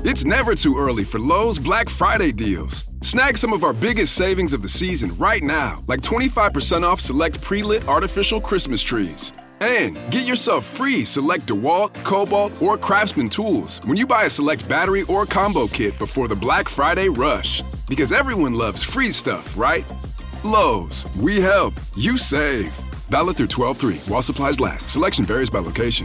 It's never too early for Lowe's Black Friday deals. Snag some of our biggest savings of the season right now, like 25% off select pre-lit artificial Christmas trees. And get yourself free select DeWalt, Cobalt, or Craftsman tools when you buy a select battery or combo kit before the Black Friday rush. Because everyone loves free stuff, right? Lowe's, we help, you save. Valid through 12/3 while supplies last. Selection varies by location.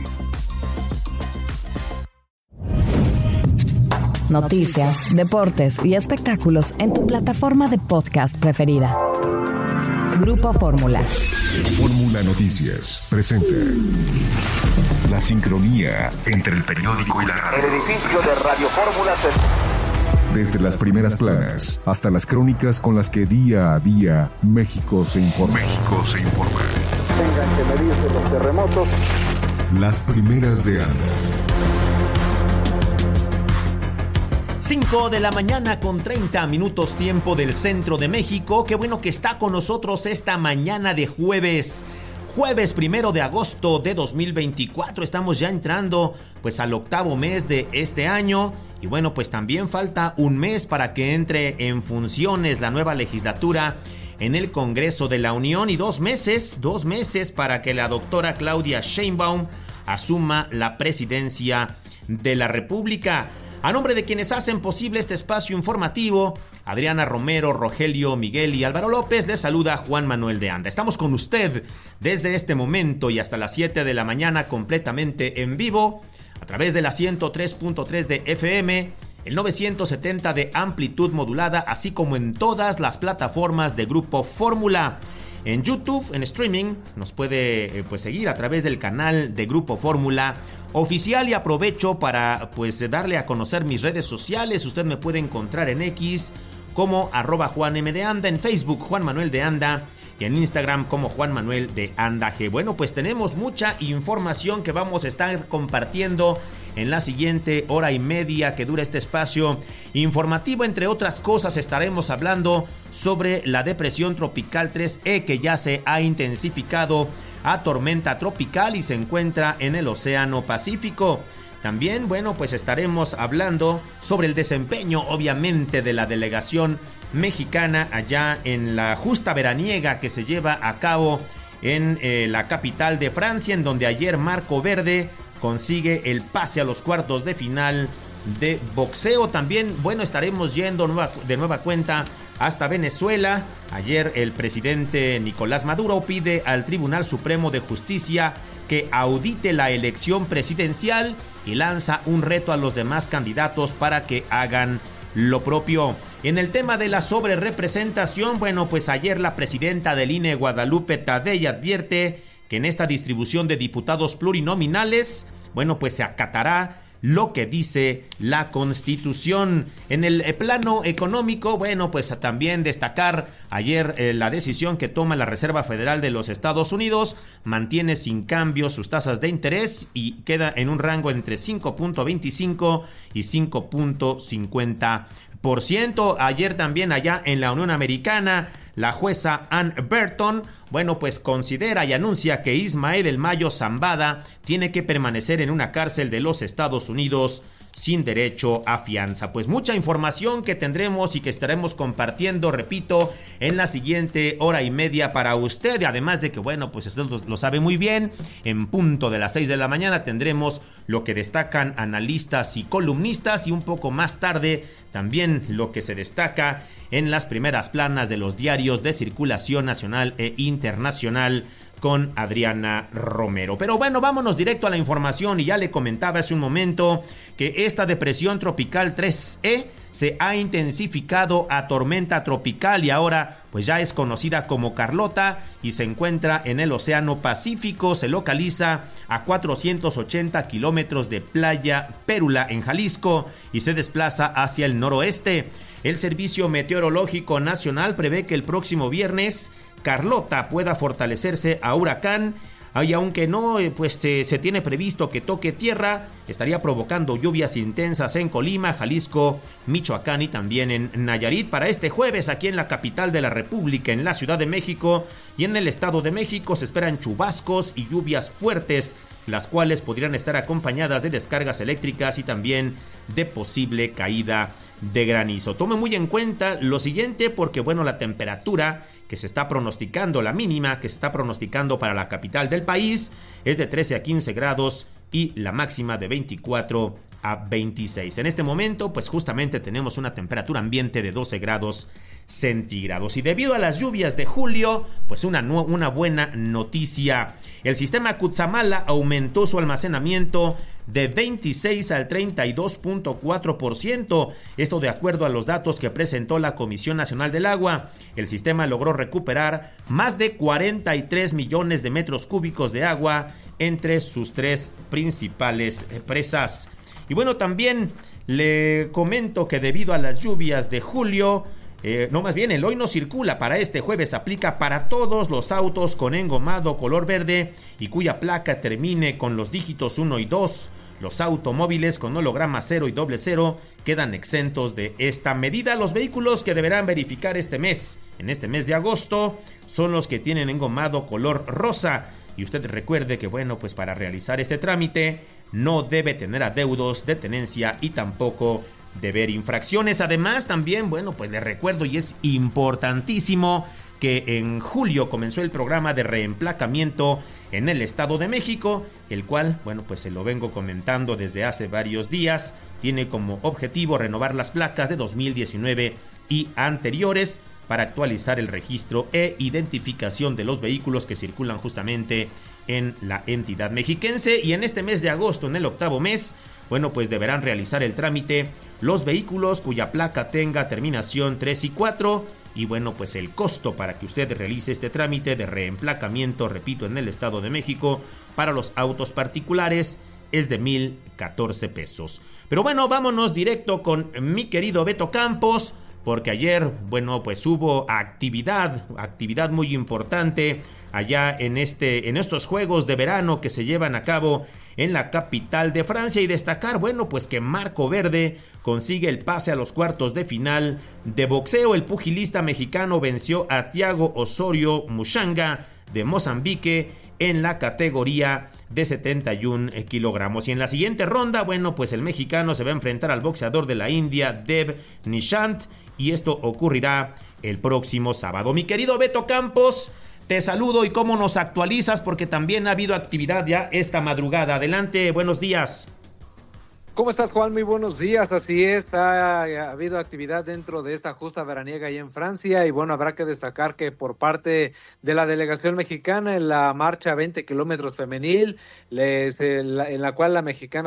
Noticias, deportes y espectáculos en tu plataforma de podcast preferida. Grupo Fórmula. Fórmula Noticias presenta la sincronía entre el periódico y la radio. El edificio de Radio Fórmula Desde las primeras planas hasta las crónicas con las que día a día México se informa. Tengan que medirse los terremotos. Las primeras de Anda. 5 de la mañana con 30 minutos tiempo del centro de México. Qué bueno que está con nosotros esta mañana de jueves 1 de agosto de 2024. Estamos ya entrando pues al octavo mes de este año. Y bueno, pues también falta un mes para que entre en funciones la nueva legislatura en el Congreso de la Unión. Y 2 meses para que la doctora Claudia Sheinbaum asuma la presidencia de la República. A nombre de quienes hacen posible este espacio informativo, Adriana Romero, Rogelio Miguel y Álvaro López, les saluda Juan Manuel de Anda. Estamos con usted desde este momento y hasta las 7 de la mañana completamente en vivo, a través de la 103.3 de FM, el 970 de amplitud modulada, así como en todas las plataformas de Grupo Fórmula. En YouTube, en streaming, nos puede seguir a través del canal de Grupo Fórmula Oficial. Y aprovecho para darle a conocer mis redes sociales. Usted me puede encontrar en X como @JuanMDeAnda, en Facebook Juan Manuel de Anda y en Instagram como Juan Manuel de Anda G. Bueno, pues tenemos mucha información que vamos a estar compartiendo en la siguiente hora y media que dura este espacio informativo. Entre otras cosas, estaremos hablando sobre la depresión tropical 3E, que ya se ha intensificado a tormenta tropical y se encuentra en el Océano Pacífico. También, estaremos hablando sobre el desempeño, obviamente, de la delegación mexicana allá en la justa veraniega que se lleva a cabo en la capital de Francia, en donde ayer Marco Verde consigue el pase a los cuartos de final de boxeo. También, estaremos yendo de nueva cuenta hasta Venezuela. Ayer el presidente Nicolás Maduro pide al Tribunal Supremo de Justicia que audite la elección presidencial y lanza un reto a los demás candidatos para que hagan lo propio. En el tema de la sobrerepresentación, ayer la presidenta del INE, Guadalupe Tadei, advierte que en esta distribución de diputados plurinominales, se acatará lo que dice la Constitución. En el plano económico, también destacar ayer la decisión que toma la Reserva Federal de los Estados Unidos. Mantiene sin cambio sus tasas de interés y queda en un rango entre 5.25 y 5.50%. Ayer también allá en la Unión Americana, la jueza Ann Burton, considera y anuncia que Ismael El Mayo Zambada tiene que permanecer en una cárcel de los Estados Unidos sin derecho a fianza. Mucha información que tendremos y que estaremos compartiendo, repito, en la siguiente hora y media para usted. Además de que, usted lo sabe muy bien, en punto de las 6 de la mañana tendremos lo que destacan analistas y columnistas, y un poco más tarde también lo que se destaca en las primeras planas de los diarios de circulación nacional e internacional con Adriana Romero. Pero vámonos directo a la información. Y ya le comentaba hace un momento que esta depresión tropical 3E se ha intensificado a tormenta tropical y ahora ya es conocida como Carlota y se encuentra en el Océano Pacífico. Se localiza a 480 kilómetros de Playa Pérula en Jalisco y se desplaza hacia el noroeste. El Servicio Meteorológico Nacional prevé que el próximo viernes Carlota pueda fortalecerse a huracán, y aunque no se tiene previsto que toque tierra, estaría provocando lluvias intensas en Colima, Jalisco, Michoacán y también en Nayarit para este jueves aquí en la capital de la República, en la Ciudad de México y en el Estado de México. Se esperan chubascos y lluvias fuertes, las cuales podrían estar acompañadas de descargas eléctricas y también de posible caída de granizo. Tome muy en cuenta lo siguiente porque, bueno, la temperatura que se está pronosticando, la mínima que se está pronosticando para la capital del país es de 13 a 15 grados y la máxima de 24 a 26. En este momento, pues justamente tenemos una temperatura ambiente de 12 grados centígrados. Y debido a las lluvias de julio, pues una buena noticia. El sistema Cutzamala aumentó su almacenamiento de 26 al 32.4%. Esto de acuerdo a los datos que presentó la Comisión Nacional del Agua. El sistema logró recuperar más de 43 millones de metros cúbicos de agua entre sus 3 principales presas. Y bueno, también le comento que debido a las lluvias de julio, el hoy no circula para este jueves aplica para todos los autos con engomado color verde y cuya placa termine con los dígitos 1 y 2. Los automóviles con holograma 0 y 00 quedan exentos de esta medida. Los vehículos que deberán verificar en este mes de agosto, son los que tienen engomado color rosa. Y usted recuerde que, bueno, pues para realizar este trámite no debe tener adeudos de tenencia y tampoco deber infracciones. Además, también, bueno, pues le recuerdo y es importantísimo que en julio comenzó el programa de reemplacamiento en el Estado de México, el cual, bueno, pues se lo vengo comentando desde hace varios días. Tiene como objetivo renovar las placas de 2019 y anteriores para actualizar el registro e identificación de los vehículos que circulan justamente en la entidad mexiquense. Y en este mes de agosto, en el octavo mes, bueno, pues deberán realizar el trámite los vehículos cuya placa tenga terminación 3 y 4. Y bueno, pues el costo para que usted realice este trámite de reemplacamiento, repito, en el Estado de México, para los autos particulares es de 1,014 pesos. Pero bueno, vámonos directo con mi querido Beto Campos, porque ayer, bueno, pues hubo actividad muy importante allá en estos Juegos de Verano que se llevan a cabo en la capital de Francia. Y destacar, bueno, pues que Marco Verde consigue el pase a los cuartos de final de boxeo. El pugilista mexicano venció a Thiago Osorio Mushanga de Mozambique en la categoría de 71 kilogramos. Y en la siguiente ronda, bueno, pues el mexicano se va a enfrentar al boxeador de la India, Dev Nishant, y esto ocurrirá el próximo sábado. Mi querido Beto Campos, te saludo y cómo nos actualizas, porque también ha habido actividad ya esta madrugada. Adelante, buenos días. ¿Cómo estás, Juan? Muy buenos días. Así es, ha habido actividad dentro de esta justa veraniega allá en Francia, y bueno, habrá que destacar que por parte de la delegación mexicana en la marcha 20 kilómetros femenil, en la cual la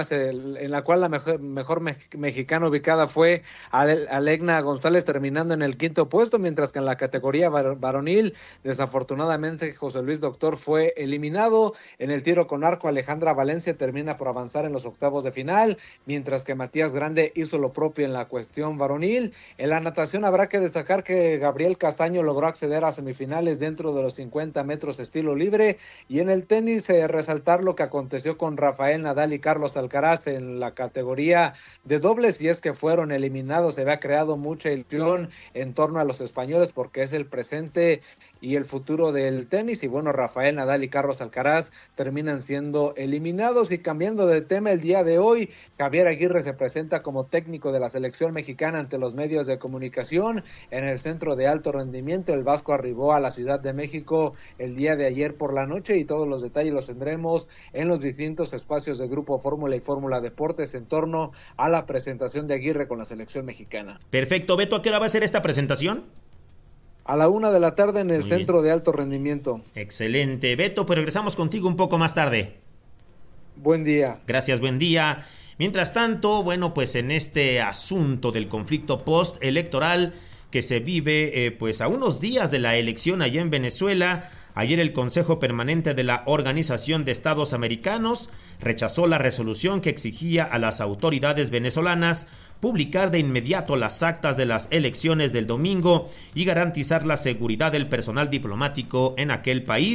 mejor mexicana ubicada fue Alegna González, terminando en el 5º puesto, mientras que en la categoría varonil, desafortunadamente, José Luis Doctor fue eliminado. En el tiro con arco, Alejandra Valencia termina por avanzar en los octavos de final, mientras que Matías Grande hizo lo propio en la cuestión varonil. En la natación habrá que destacar que Gabriel Castaño logró acceder a semifinales dentro de los 50 metros estilo libre, y en el tenis resaltar lo que aconteció con Rafael Nadal y Carlos Alcaraz en la categoría de dobles, y es que fueron eliminados. Se había creado mucha ilusión en torno a los españoles porque es el presente y el futuro del tenis, y bueno, Rafael Nadal y Carlos Alcaraz terminan siendo eliminados. Y cambiando de tema, el día de hoy Javier Aguirre se presenta como técnico de la selección mexicana ante los medios de comunicación en el Centro de Alto Rendimiento. El vasco arribó a la Ciudad de México el día de ayer por la noche, y todos los detalles los tendremos en los distintos espacios de Grupo Fórmula y Fórmula Deportes en torno a la presentación de Aguirre con la selección mexicana. Perfecto, Beto, ¿a qué hora va a ser esta presentación? A la 1:00 p.m. en el Centro de Alto Rendimiento. Excelente, Beto, pues regresamos contigo un poco más tarde. Buen día. Gracias, buen día. Mientras tanto, bueno, pues en este asunto del conflicto postelectoral que se vive pues a unos días de la elección allá en Venezuela, ayer el Consejo Permanente de la Organización de Estados Americanos rechazó la resolución que exigía a las autoridades venezolanas publicar de inmediato las actas de las elecciones del domingo y garantizar la seguridad del personal diplomático en aquel país.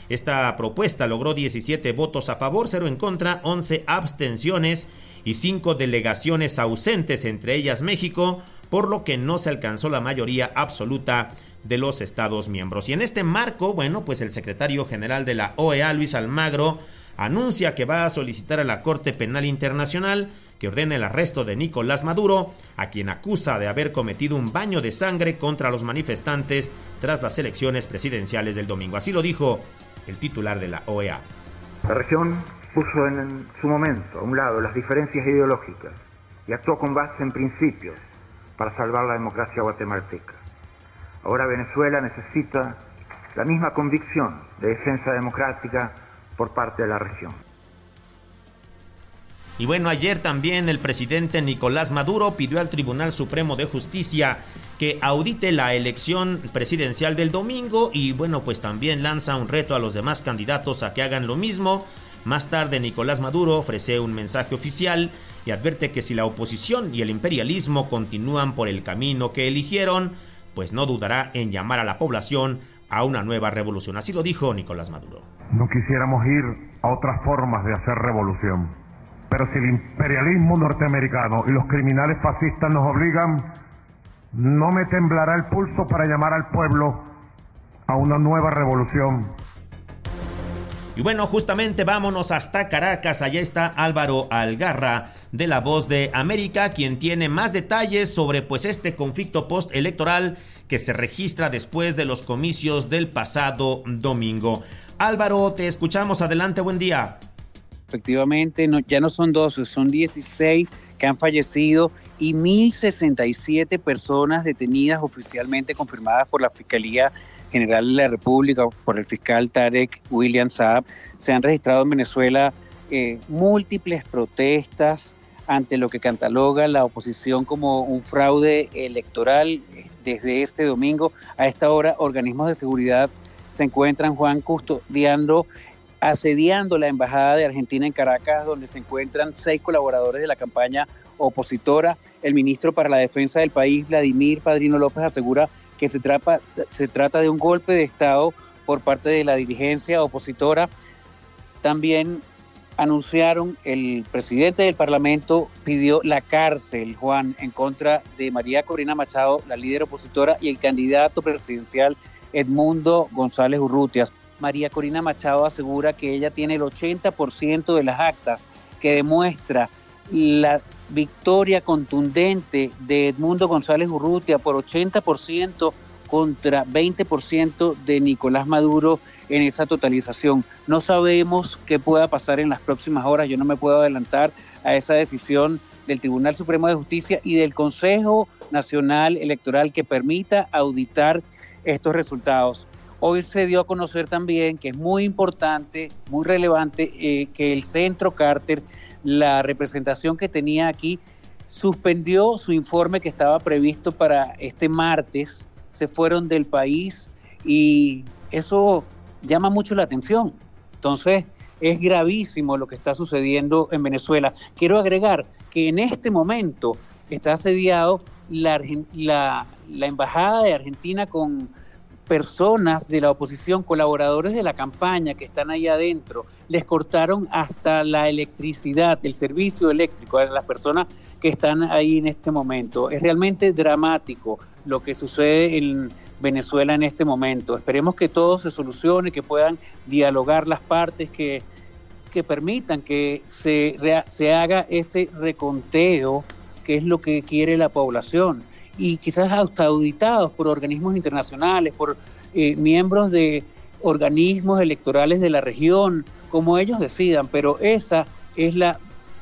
Esta propuesta logró 17 votos a favor, 0 en contra, 11 abstenciones y 5 delegaciones ausentes, entre ellas México, por lo que no se alcanzó la mayoría absoluta de los Estados miembros. Y en este marco, bueno, pues el secretario general de la OEA, Luis Almagro, anuncia que va a solicitar a la Corte Penal Internacional que ordene el arresto de Nicolás Maduro, a quien acusa de haber cometido un baño de sangre contra los manifestantes tras las elecciones presidenciales del domingo. Así lo dijo el titular de la OEA. La región puso en su momento a un lado las diferencias ideológicas y actuó con base en principios para salvar la democracia guatemalteca. Ahora Venezuela necesita la misma convicción de defensa democrática por parte de la región. Y bueno, ayer también el presidente Nicolás Maduro pidió al Tribunal Supremo de Justicia que audite la elección presidencial del domingo y bueno, pues también lanza un reto a los demás candidatos a que hagan lo mismo. Más tarde Nicolás Maduro ofrece un mensaje oficial y advierte que si la oposición y el imperialismo continúan por el camino que eligieron, pues no dudará en llamar a la población a una nueva revolución. Así lo dijo Nicolás Maduro. No quisiéramos ir a otras formas de hacer revolución, pero si el imperialismo norteamericano y los criminales fascistas nos obligan, no me temblará el pulso para llamar al pueblo a una nueva revolución. Y bueno, justamente vámonos hasta Caracas. Allá está Álvaro Algarra de La Voz de América, quien tiene más detalles sobre pues este conflicto postelectoral que se registra después de los comicios del pasado domingo. Álvaro, te escuchamos. Adelante, buen día. Efectivamente, ya no son 12, son 16 que han fallecido y 1.067 personas detenidas oficialmente confirmadas por la Fiscalía General de la República, por el fiscal Tarek William Saab. Se han registrado en Venezuela múltiples protestas ante lo que cataloga la oposición como un fraude electoral. Desde este domingo a esta hora, organismos de seguridad se encuentran, Juan, asediando la Embajada de Argentina en Caracas, donde se encuentran 6 colaboradores de la campaña opositora. El ministro para la Defensa del país, Vladimir Padrino López, asegura que se trata de un golpe de Estado por parte de la dirigencia opositora. También anunciaron, el presidente del Parlamento pidió la cárcel, Juan, en contra de María Corina Machado, la líder opositora, y el candidato presidencial Edmundo González Urrutia. María Corina Machado asegura que ella tiene el 80% de las actas que demuestra la victoria contundente de Edmundo González Urrutia por 80% contra 20% de Nicolás Maduro en esa totalización. No sabemos qué pueda pasar en las próximas horas. Yo no me puedo adelantar a esa decisión del Tribunal Supremo de Justicia y del Consejo Nacional Electoral que permita auditar estos resultados. Hoy se dio a conocer también que es muy importante, muy relevante, que el Centro Carter, la representación que tenía aquí, suspendió su informe que estaba previsto para este martes. Se fueron del país y eso llama mucho la atención. Entonces, es gravísimo lo que está sucediendo en Venezuela. Quiero agregar que en este momento está asediado la Embajada de Argentina con personas de la oposición, colaboradores de la campaña que están ahí adentro. Les cortaron hasta la electricidad, el servicio eléctrico a las personas que están ahí en este momento. Es realmente dramático lo que sucede en Venezuela en este momento. Esperemos que todo se solucione, que puedan dialogar las partes, que permitan que se haga ese reconteo, que es lo que quiere la población. Y quizás hasta auditados por organismos internacionales, por miembros de organismos electorales de la región, como ellos decidan, pero esa es la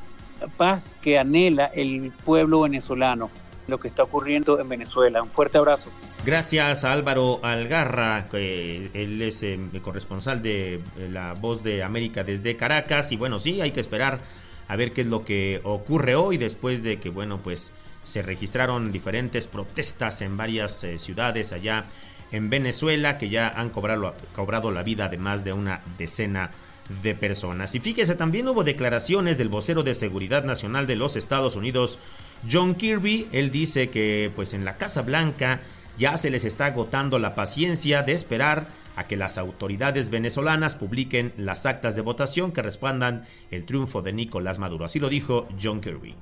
paz que anhela el pueblo venezolano, lo que está ocurriendo en Venezuela. Un fuerte abrazo. Gracias a Álvaro Algarra, que él es corresponsal de La Voz de América desde Caracas, y bueno, sí, hay que esperar a ver qué es lo que ocurre hoy, después de que, bueno, pues se registraron diferentes protestas en varias ciudades allá en Venezuela que ya han cobrado la vida de más de una decena de personas. Y fíjese, también hubo declaraciones del vocero de Seguridad Nacional de los Estados Unidos, John Kirby. Él dice que pues en la Casa Blanca ya se les está agotando la paciencia de esperar a que las autoridades venezolanas publiquen las actas de votación que respaldan el triunfo de Nicolás Maduro. Así lo dijo John Kirby.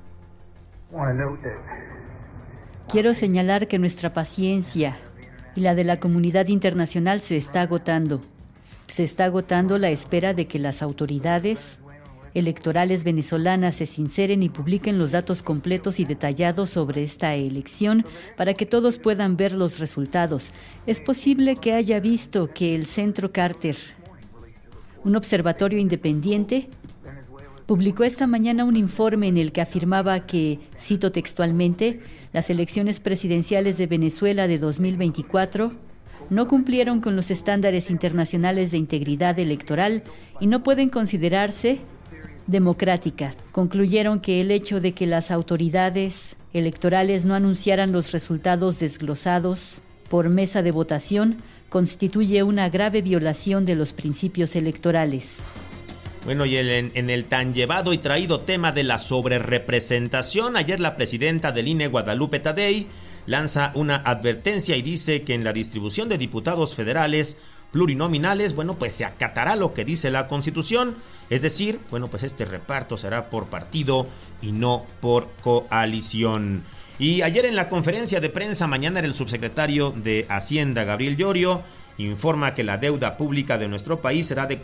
Quiero señalar que nuestra paciencia y la de la comunidad internacional se está agotando. Se está agotando la espera de que las autoridades electorales venezolanas se sinceren y publiquen los datos completos y detallados sobre esta elección para que todos puedan ver los resultados. Es posible que haya visto que el Centro Carter, un observatorio independiente, publicó esta mañana un informe en el que afirmaba que, cito textualmente, las elecciones presidenciales de Venezuela de 2024 no cumplieron con los estándares internacionales de integridad electoral y no pueden considerarse democráticas. Concluyeron que el hecho de que las autoridades electorales no anunciaran los resultados desglosados por mesa de votación constituye una grave violación de los principios electorales. Bueno, y en el tan llevado y traído tema de la sobrerepresentación, ayer la presidenta del INE, Guadalupe Tadei, lanza una advertencia y dice que en la distribución de diputados federales plurinominales, bueno, pues se acatará lo que dice la Constitución, es decir, bueno, pues este reparto será por partido y no por coalición. Y ayer en la conferencia de prensa mañana el subsecretario de Hacienda, Gabriel Llorio, informa que la deuda pública de nuestro país será de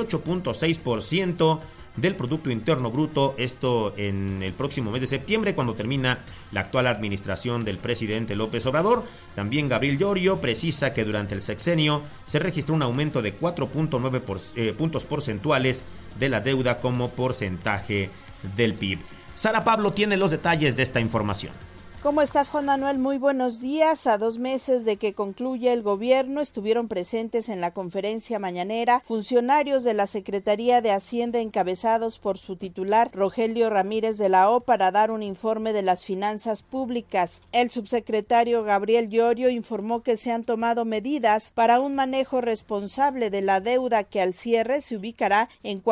48.6% del Producto Interno Bruto, esto en el próximo mes de septiembre, cuando termina la actual administración del presidente López Obrador. También Gabriel Llorio precisa que durante el sexenio se registró un aumento de 4.9 puntos porcentuales de la deuda como porcentaje del PIB. Sara Pablo tiene los detalles de esta información. ¿Cómo estás, Juan Manuel? Muy buenos días. A 2 meses de que concluya el gobierno, estuvieron presentes en la conferencia mañanera funcionarios de la Secretaría de Hacienda encabezados por su titular, Rogelio Ramírez de la O, para dar un informe de las finanzas públicas. El subsecretario Gabriel Llorio informó que se han tomado medidas para un manejo responsable de la deuda que al cierre se ubicará en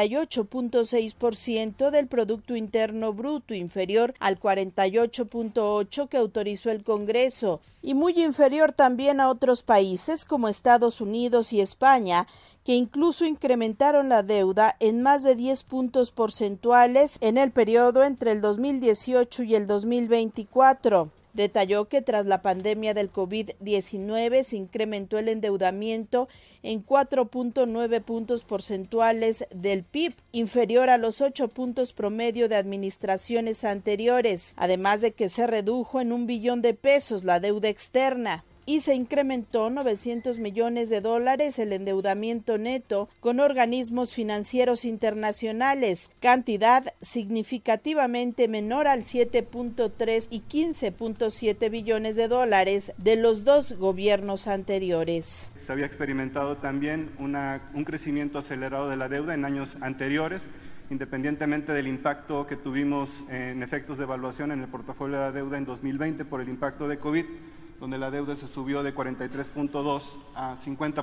48.6% del Producto Interno Bruto, inferior al 48.8% que autorizó el Congreso, y muy inferior también a otros países como Estados Unidos y España, que incluso incrementaron la deuda en más de 10 puntos porcentuales en el periodo entre el 2018 y el 2024. Detalló que tras la pandemia del COVID-19 se incrementó el endeudamiento en 4.9 puntos porcentuales del PIB, inferior a los 8 puntos promedio de administraciones anteriores, además de que se redujo en $1 billón la deuda externa y se incrementó $900 millones el endeudamiento neto con organismos financieros internacionales, cantidad significativamente menor al 7.3 y 15.7 billones de dólares de los 2 gobiernos anteriores. Se había experimentado también un crecimiento acelerado de la deuda en años anteriores, independientemente del impacto que tuvimos en efectos de evaluación en el portafolio de la deuda en 2020 por el impacto de COVID, donde la deuda se subió de 43.2 a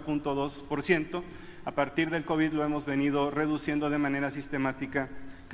50.2%. A partir del COVID lo hemos venido reduciendo de manera sistemática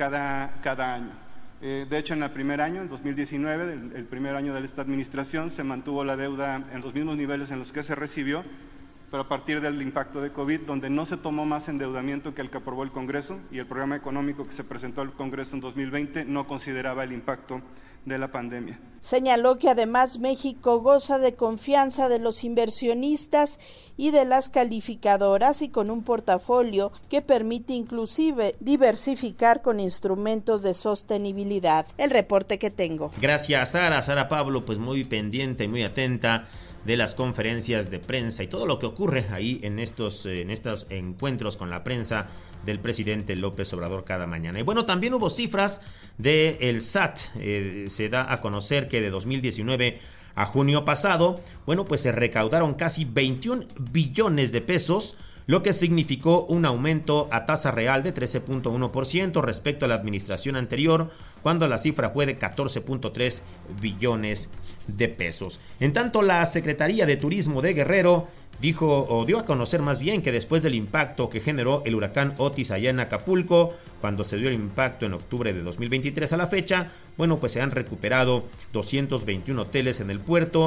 cada año. De hecho, en el primer año, en 2019, el primer año de esta administración, se mantuvo la deuda en los mismos niveles en los que se recibió, pero a partir del impacto de COVID, donde no se tomó más endeudamiento que el que aprobó el Congreso, y el programa económico que se presentó al Congreso en 2020 no consideraba el impacto de la pandemia. Señaló que además México goza de confianza de los inversionistas y de las calificadoras, y con un portafolio que permite inclusive diversificar con instrumentos de sostenibilidad. El reporte que tengo. Gracias, Sara Pablo, pues muy pendiente y muy atenta de las conferencias de prensa y todo lo que ocurre ahí en estos encuentros con la prensa del presidente López Obrador cada mañana. Y bueno, también hubo cifras del SAT. Se da a conocer que de 2019 a junio pasado, bueno, pues se recaudaron casi 21 billones de pesos, lo que significó un aumento a tasa real de 13.1% respecto a la administración anterior, cuando la cifra fue de 14.3 billones de pesos. En tanto, la Secretaría de Turismo de Guerrero dio a conocer más bien que después del impacto que generó el huracán Otis allá en Acapulco, cuando se dio el impacto en octubre de 2023 a la fecha, bueno, pues se han recuperado 221 hoteles en el puerto,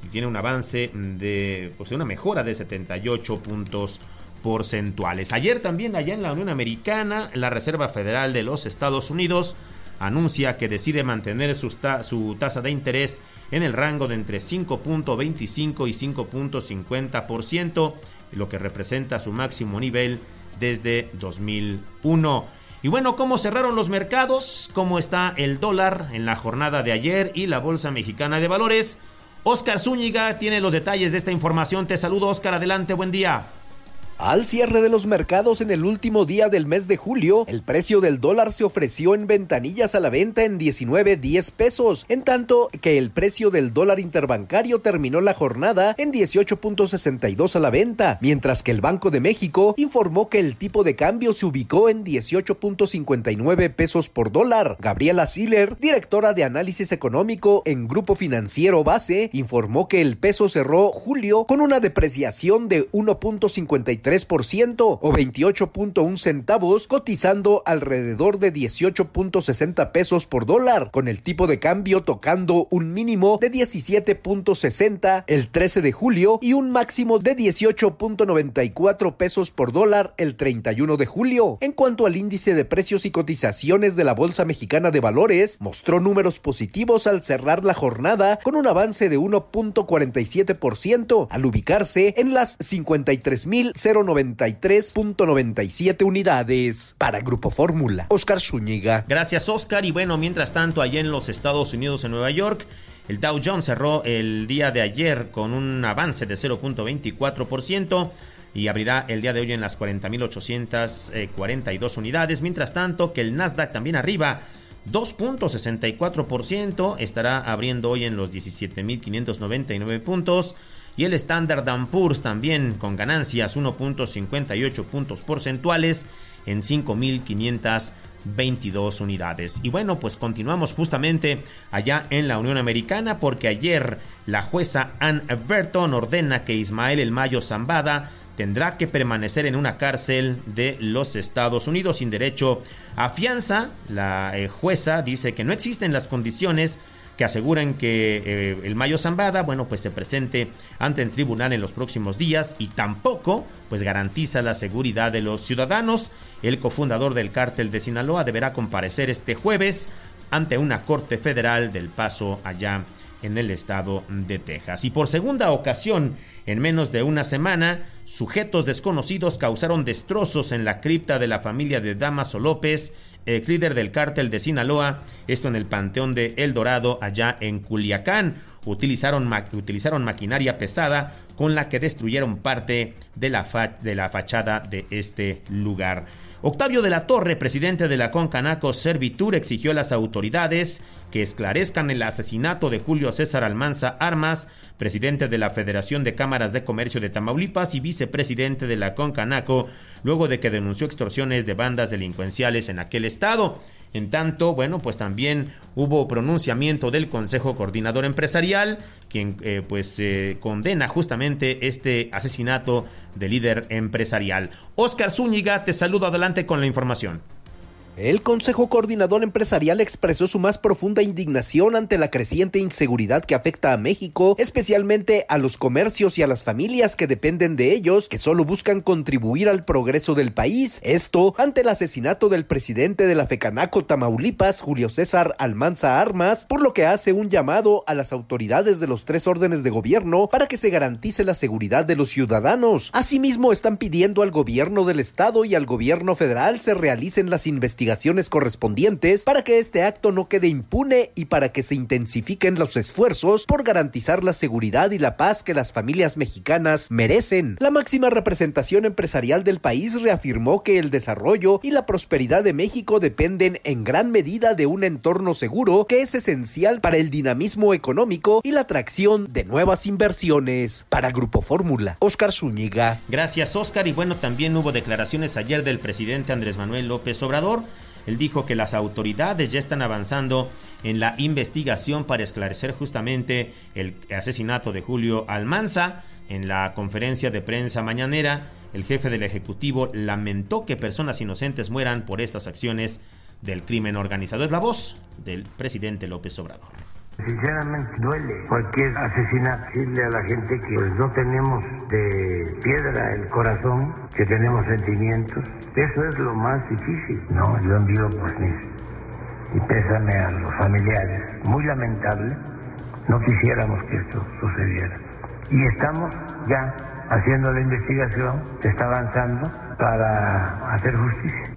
tiene un avance de una mejora de 78 puntos porcentuales. Ayer también allá en la Unión Americana, la Reserva Federal de los Estados Unidos anuncia que decide mantener su tasa de interés en el rango de entre 5.25 y 5.50%, lo que representa su máximo nivel desde 2001. Y bueno, ¿cómo cerraron los mercados? ¿Cómo está el dólar en la jornada de ayer y la Bolsa Mexicana de Valores? Óscar Zúñiga tiene los detalles de esta información. Te saludo, Óscar, adelante, buen día. Al cierre de los mercados en el último día del mes de julio, el precio del dólar se ofreció en ventanillas a la venta en 19.10 pesos, en tanto que el precio del dólar interbancario terminó la jornada en 18.62 a la venta, mientras que el Banco de México informó que el tipo de cambio se ubicó en 18.59 pesos por dólar. Gabriela Siller, directora de análisis económico en Grupo Financiero Base, informó que el peso cerró julio con una depreciación de 1.53% o 28.1 centavos, cotizando alrededor de 18.60 pesos por dólar, con el tipo de cambio tocando un mínimo de 17.60 el 13 de julio y un máximo de 18.94 pesos por dólar el 31 de julio. En cuanto al índice de precios y cotizaciones de la Bolsa Mexicana de Valores, mostró números positivos al cerrar la jornada con un avance de 1.47% al ubicarse en las 53.093.97 unidades. Para Grupo Fórmula, Óscar Zúñiga. Gracias, Óscar. Y bueno, mientras tanto, allá en los Estados Unidos, en Nueva York, el Dow Jones cerró el día de ayer con un avance de 0.24% y abrirá el día de hoy en las 40.842 unidades. Mientras tanto, que el Nasdaq también arriba 2.64%, estará abriendo hoy en los 17.599 puntos. Y el Standard & Poor's también con ganancias 1.58 puntos porcentuales en 5.522 unidades. Y bueno, pues continuamos justamente allá en la Unión Americana, porque ayer la jueza Ann Burton ordena que Ismael El Mayo Zambada tendrá que permanecer en una cárcel de los Estados Unidos sin derecho a fianza. La jueza dice que no existen las condiciones que aseguran que el Mayo Zambada, bueno, pues se presente ante el tribunal en los próximos días, y tampoco pues garantiza la seguridad de los ciudadanos. El cofundador del cártel de Sinaloa deberá comparecer este jueves ante una corte federal del Paso, allá en el estado de Texas. Y por segunda ocasión en menos de una semana, sujetos desconocidos causaron destrozos en la cripta de la familia de Damaso López, ex líder del cártel de Sinaloa, esto en el Panteón de El Dorado, allá en Culiacán. Utilizaron maquinaria pesada con la que destruyeron parte de la fachada de este lugar. Octavio de la Torre, presidente de la Concanaco Servitur, exigió a las autoridades que esclarezcan el asesinato de Julio César Almanza Armas, presidente de la Federación de Cámaras de Comercio de Tamaulipas y vicepresidente de la Concanaco, luego de que denunció extorsiones de bandas delincuenciales en aquel estado. En tanto, bueno, pues también hubo pronunciamiento del Consejo Coordinador Empresarial, quien condena justamente este asesinato del líder empresarial. Óscar Zúñiga, te saludo, adelante con la información. El Consejo Coordinador Empresarial expresó su más profunda indignación ante la creciente inseguridad que afecta a México, especialmente a los comercios y a las familias que dependen de ellos, que solo buscan contribuir al progreso del país. Esto ante el asesinato del presidente de la Fecanaco Tamaulipas, Julio César Almanza Armas, por lo que hace un llamado a las autoridades de los 3 órdenes de gobierno para que se garantice la seguridad de los ciudadanos. Asimismo, están pidiendo al gobierno del estado y al gobierno federal se realicen las investigaciones correspondientes para que este acto no quede impune y para que se intensifiquen los esfuerzos por garantizar la seguridad y la paz que las familias mexicanas merecen. La máxima representación empresarial del país reafirmó que el desarrollo y la prosperidad de México dependen en gran medida de un entorno seguro que es esencial para el dinamismo económico y la atracción de nuevas inversiones. Para Grupo Fórmula, Óscar Zúñiga. Gracias, Óscar. Y bueno, también hubo declaraciones ayer del presidente Andrés Manuel López Obrador. Él dijo que las autoridades ya están avanzando en la investigación para esclarecer justamente el asesinato de Julio Almanza. En la conferencia de prensa mañanera, el jefe del Ejecutivo lamentó que personas inocentes mueran por estas acciones del crimen organizado. Es la voz del presidente López Obrador. Sinceramente duele cualquier asesinato. Decirle a la gente que pues, no tenemos de piedra el corazón, que tenemos sentimientos. Eso es lo más difícil. No, yo envío pues y pésame a los familiares. Muy lamentable. No quisiéramos que esto sucediera. Y estamos ya haciendo la investigación, se está avanzando para hacer justicia.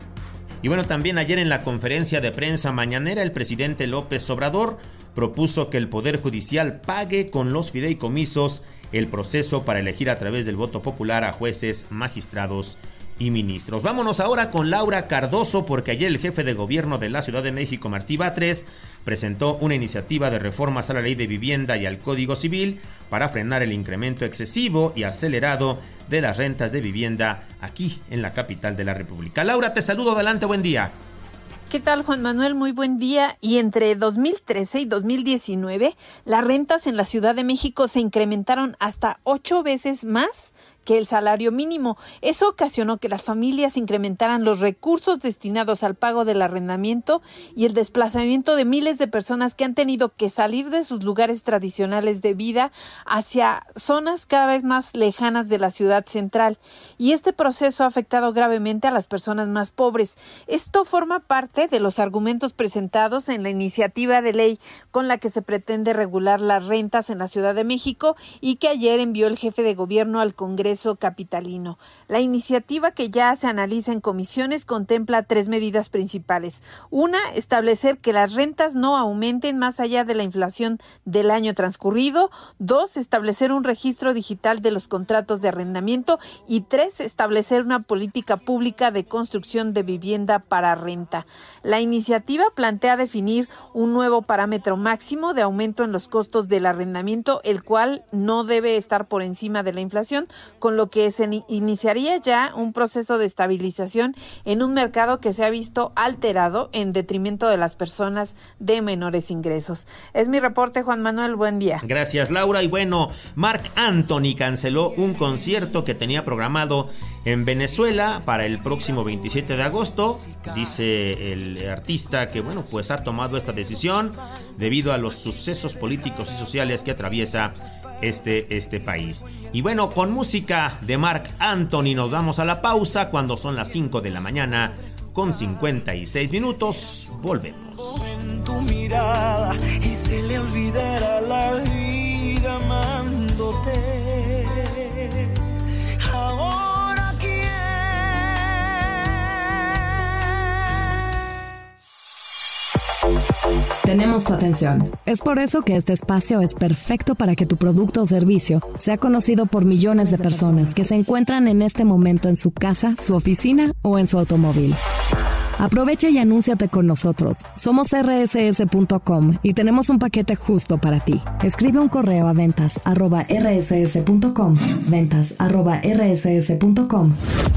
Y bueno, también ayer en la conferencia de prensa mañanera, el presidente López Obrador propuso que el Poder Judicial pague con los fideicomisos el proceso para elegir a través del voto popular a jueces, magistrados y ministros. Vámonos ahora con Laura Cardoso, porque ayer el jefe de gobierno de la Ciudad de México, Martí Batres, presentó una iniciativa de reformas a la Ley de Vivienda y al Código Civil para frenar el incremento excesivo y acelerado de las rentas de vivienda aquí en la capital de la República. Laura, te saludo, adelante, buen día. ¿Qué tal, Juan Manuel? Muy buen día. Y entre 2013 y 2019, las rentas en la Ciudad de México se incrementaron hasta 8 veces más que el salario mínimo. Eso ocasionó que las familias incrementaran los recursos destinados al pago del arrendamiento y el desplazamiento de miles de personas que han tenido que salir de sus lugares tradicionales de vida hacia zonas cada vez más lejanas de la ciudad central. Y este proceso ha afectado gravemente a las personas más pobres. Esto forma parte de los argumentos presentados en la iniciativa de ley con la que se pretende regular las rentas en la Ciudad de México y que ayer envió el jefe de gobierno al Congreso capitalino. La iniciativa, que ya se analiza en comisiones, contempla 3 medidas principales. Una, establecer que las rentas no aumenten más allá de la inflación del año transcurrido. 2, establecer un registro digital de los contratos de arrendamiento. Y 3, establecer una política pública de construcción de vivienda para renta. La iniciativa plantea definir un nuevo parámetro máximo de aumento en los costos del arrendamiento, el cual no debe estar por encima de la inflación, con lo que se iniciaría ya un proceso de estabilización en un mercado que se ha visto alterado en detrimento de las personas de menores ingresos. Es mi reporte, Juan Manuel, buen día. Gracias, Laura. Y bueno, Marc Anthony canceló un concierto que tenía programado en Venezuela para el próximo 27 de agosto. Dice el artista que, bueno, pues ha tomado esta decisión debido a los sucesos políticos y sociales que atraviesa este país. Y bueno, con música de Marc Anthony nos vamos a la pausa cuando son las 5 de la mañana con 56 minutos. Volvemos. En tu mirada y se le olvidará la vida amándote. Ahora Tenemos tu atención. Es por eso que este espacio es perfecto para que tu producto o servicio sea conocido por millones de personas que se encuentran en este momento en su casa, su oficina o en su automóvil. Aprovecha y anúnciate con nosotros. Somos rss.com y tenemos un paquete justo para ti. Escribe un correo a ventas@rss.com, ventas@rss.com,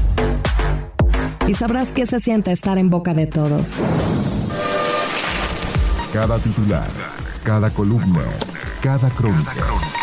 y sabrás qué se siente estar en boca de todos. Cada titular, cada columna, cada crónica.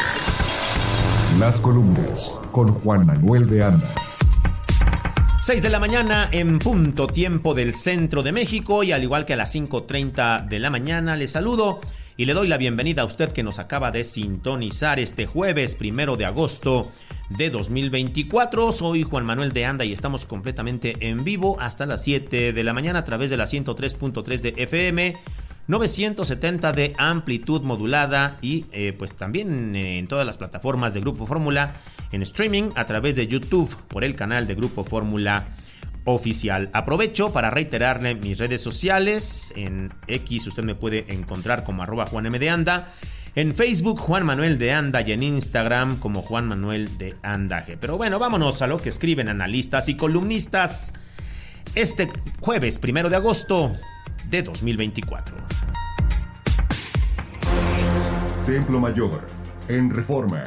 Las columnas con Juan Manuel de Anda. 6 de la mañana en punto, tiempo del centro de México, y al igual que a las 5:30 de la mañana les saludo y le doy la bienvenida a usted que nos acaba de sintonizar este jueves 1 de agosto de 2024. Soy Juan Manuel de Anda y estamos completamente en vivo hasta las 7 de la mañana a través de la 103.3 de FM, 970 de amplitud modulada y pues también en todas las plataformas de Grupo Fórmula, en streaming a través de YouTube por el canal de Grupo Fórmula Oficial. Aprovecho para reiterarle mis redes sociales. En X usted me puede encontrar como @JuanMDeAnda, en Facebook Juan Manuel de Anda y en Instagram como Juan Manuel de Andaje. Pero bueno, vámonos a lo que escriben analistas y columnistas este jueves 1 de agosto de 2024. Templo Mayor, en Reforma.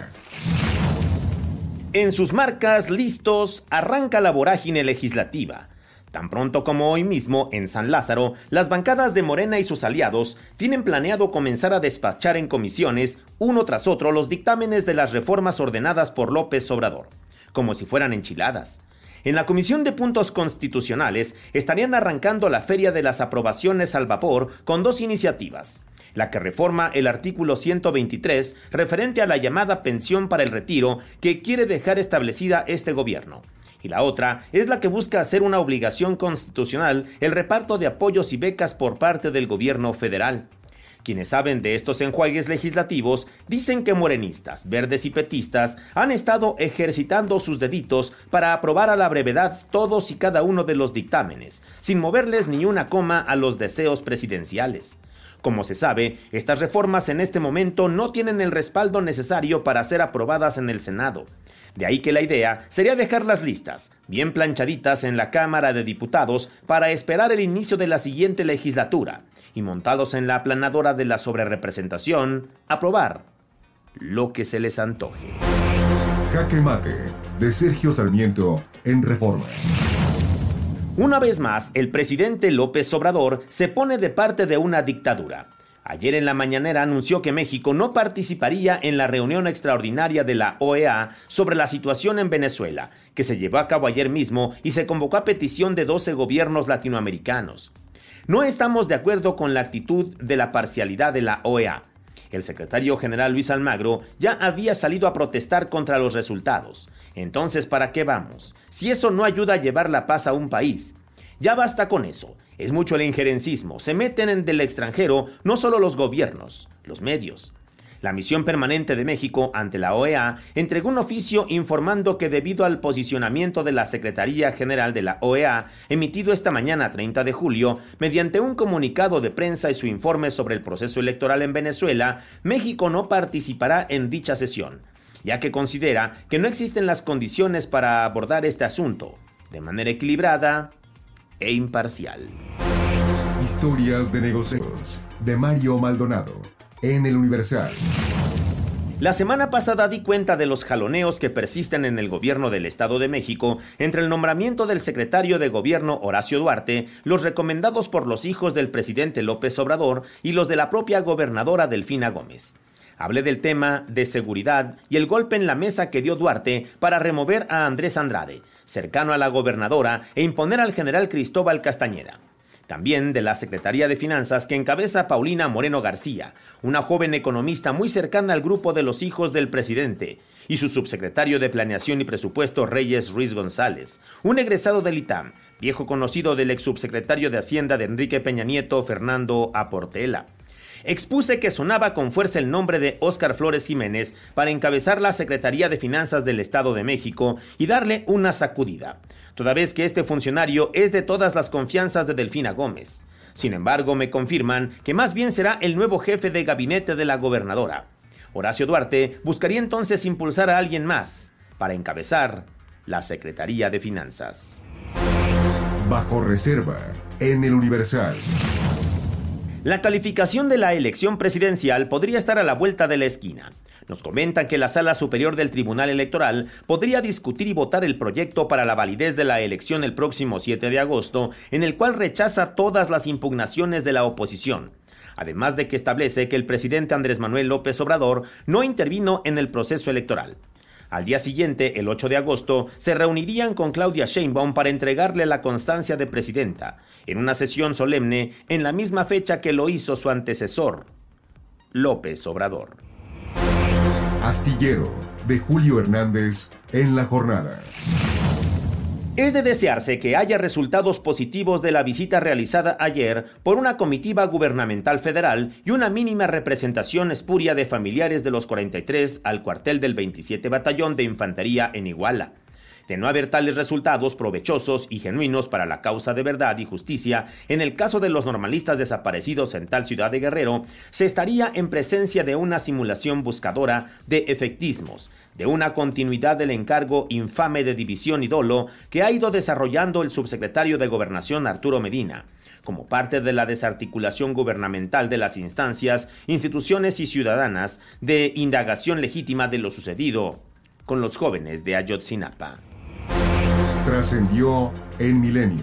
En sus marcas, listos, arranca la vorágine legislativa. Tan pronto como hoy mismo, en San Lázaro, las bancadas de Morena y sus aliados tienen planeado comenzar a despachar en comisiones, uno tras otro, los dictámenes de las reformas ordenadas por López Obrador, como si fueran enchiladas. En la Comisión de Puntos Constitucionales estarían arrancando la feria de las aprobaciones al vapor con 2 iniciativas. la que reforma el artículo 123 referente a la llamada pensión para el retiro que quiere dejar establecida este gobierno. Y la otra es la que busca hacer una obligación constitucional el reparto de apoyos y becas por parte del gobierno federal. Quienes saben de estos enjuagues legislativos dicen que morenistas, verdes y petistas han estado ejercitando sus deditos para aprobar a la brevedad todos y cada uno de los dictámenes, sin moverles ni una coma a los deseos presidenciales. Como se sabe, estas reformas en este momento no tienen el respaldo necesario para ser aprobadas en el Senado. De ahí que la idea sería dejarlas listas, bien planchaditas en la Cámara de Diputados para esperar el inicio de la siguiente legislatura y montados en la aplanadora de la sobrerepresentación, aprobar lo que se les antoje. Jaque Mate, de Sergio Sarmiento en Reforma. Una vez más, el presidente López Obrador se pone de parte de una dictadura. Ayer en la mañanera anunció que México no participaría en la reunión extraordinaria de la OEA sobre la situación en Venezuela, que se llevó a cabo ayer mismo y se convocó a petición de 12 gobiernos latinoamericanos. No estamos de acuerdo con la actitud de la parcialidad de la OEA. El secretario general Luis Almagro ya había salido a protestar contra los resultados. Entonces, ¿para qué vamos? Si eso no ayuda a llevar la paz a un país. Ya basta con eso. Es mucho el injerencismo. Se meten en del extranjero no solo los gobiernos, los medios. La misión permanente de México ante la OEA entregó un oficio informando que debido al posicionamiento de la Secretaría General de la OEA, emitido esta mañana 30 de julio, mediante un comunicado de prensa y su informe sobre el proceso electoral en Venezuela, México no participará en dicha sesión, ya que considera que no existen las condiciones para abordar este asunto de manera equilibrada e imparcial. Historias de negocios, de Mario Maldonado, en El Universal. La semana pasada di cuenta de los jaloneos que persisten en el gobierno del Estado de México entre el nombramiento del secretario de gobierno Horacio Duarte, los recomendados por los hijos del presidente López Obrador y los de la propia gobernadora Delfina Gómez. Hablé del tema de seguridad y el golpe en la mesa que dio Duarte para remover a Andrés Andrade, cercano a la gobernadora, e imponer al general Cristóbal Castañeda. También de la Secretaría de Finanzas que encabeza Paulina Moreno García, una joven economista muy cercana al grupo de los hijos del presidente, y su subsecretario de Planeación y Presupuesto Reyes Ruiz González, un egresado del ITAM, viejo conocido del ex subsecretario de Hacienda de Enrique Peña Nieto, Fernando Aportela. Expuse que sonaba con fuerza el nombre de Óscar Flores Jiménez para encabezar la Secretaría de Finanzas del Estado de México y darle una sacudida, toda vez que este funcionario es de todas las confianzas de Delfina Gómez. Sin embargo, me confirman que más bien será el nuevo jefe de gabinete de la gobernadora. Horacio Duarte buscaría entonces impulsar a alguien más para encabezar la Secretaría de Finanzas. Bajo reserva, en El Universal. La calificación de la elección presidencial podría estar a la vuelta de la esquina. Nos comentan que la Sala Superior del Tribunal Electoral podría discutir y votar el proyecto para la validez de la elección el próximo 7 de agosto, en el cual rechaza todas las impugnaciones de la oposición. Además de que establece que el presidente Andrés Manuel López Obrador no intervino en el proceso electoral. Al día siguiente, el 8 de agosto, se reunirían con Claudia Sheinbaum para entregarle la constancia de presidenta, en una sesión solemne en la misma fecha que lo hizo su antecesor, López Obrador. Astillero, de Julio Hernández, en La Jornada. Es de desearse que haya resultados positivos de la visita realizada ayer por una comitiva gubernamental federal y una mínima representación espuria de familiares de los 43 al cuartel del 27 Batallón de Infantería en Iguala. De no haber tales resultados provechosos y genuinos para la causa de verdad y justicia, en el caso de los normalistas desaparecidos en tal ciudad de Guerrero, se estaría en presencia de una simulación buscadora de efectismos, de una continuidad del encargo infame de división y dolo que ha ido desarrollando el subsecretario de Gobernación Arturo Medina, como parte de la desarticulación gubernamental de las instancias, instituciones y ciudadanas de indagación legítima de lo sucedido con los jóvenes de Ayotzinapa. Trascendió en Milenio.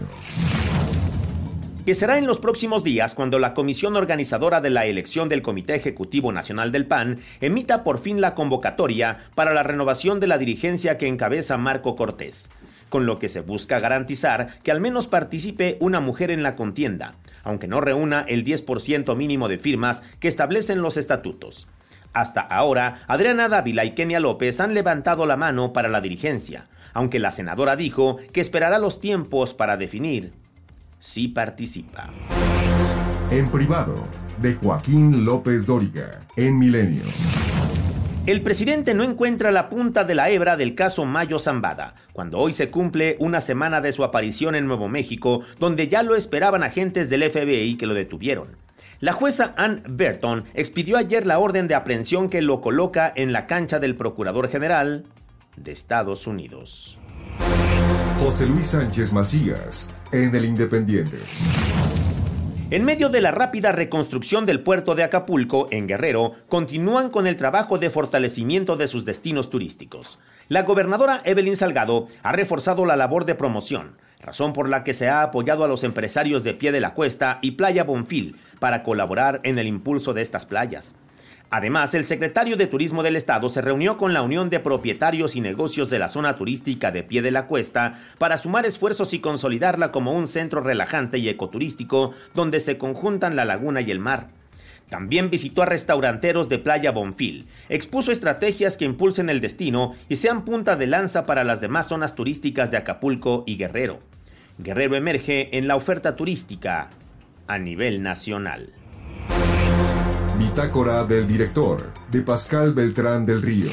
Que será en los próximos días cuando la comisión organizadora de la elección del Comité Ejecutivo Nacional del PAN emita por fin la convocatoria para la renovación de la dirigencia que encabeza Marco Cortés. con lo que se busca garantizar que al menos participe una mujer en la contienda, aunque no reúna el 10% mínimo de firmas que establecen los estatutos. Hasta ahora, Adriana Dávila y Kenia López han levantado la mano para la dirigencia, aunque la senadora dijo que esperará los tiempos para definir si participa. En privado, de Joaquín López Dóriga, en Milenio. El presidente no encuentra la punta de la hebra del caso Mayo Zambada, cuando hoy se cumple una semana de su aparición en Nuevo México, donde ya lo esperaban agentes del FBI que lo detuvieron. La jueza Ann Burton expidió ayer la orden de aprehensión que lo coloca en la cancha del Procurador General de Estados Unidos. José Luis Sánchez Macías, en El Independiente. En medio de la rápida reconstrucción del puerto de Acapulco, en Guerrero, continúan con el trabajo de fortalecimiento de sus destinos turísticos. La gobernadora Evelyn Salgado ha reforzado la labor de promoción, razón por la que se ha apoyado a los empresarios de Pie de la Cuesta y Playa Bonfil para colaborar en el impulso de estas playas. Además, el secretario de Turismo del Estado se reunió con la Unión de Propietarios y Negocios de la Zona Turística de Pie de la Cuesta para sumar esfuerzos y consolidarla como un centro relajante y ecoturístico donde se conjuntan la laguna y el mar. También visitó a restauranteros de Playa Bonfil, expuso estrategias que impulsen el destino y sean punta de lanza para las demás zonas turísticas de Acapulco y Guerrero. Guerrero emerge en la oferta turística a nivel nacional. Bitácora del director, de Pascal Beltrán del Río.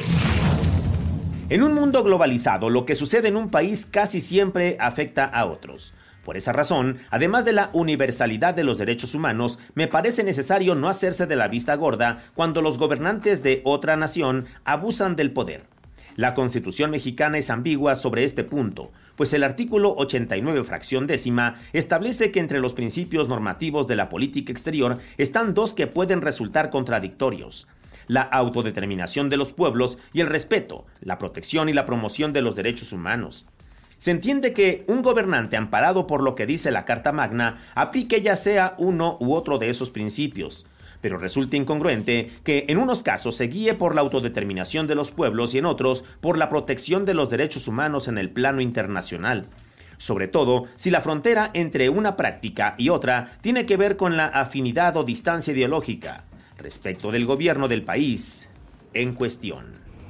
En un mundo globalizado, lo que sucede en un país casi siempre afecta a otros. Por esa razón, además de la universalidad de los derechos humanos, me parece necesario no hacerse de la vista gorda cuando los gobernantes de otra nación abusan del poder. La Constitución mexicana es ambigua sobre este punto, pues el artículo 89, fracción décima, establece que entre los principios normativos de la política exterior están dos que pueden resultar contradictorios: la autodeterminación de los pueblos y el respeto, la protección y la promoción de los derechos humanos. Se entiende que un gobernante amparado por lo que dice la Carta Magna aplique ya sea uno u otro de esos principios, pero resulta incongruente que en unos casos se guíe por la autodeterminación de los pueblos y en otros por la protección de los derechos humanos en el plano internacional. Sobre todo si la frontera entre una práctica y otra tiene que ver con la afinidad o distancia ideológica respecto del gobierno del país en cuestión.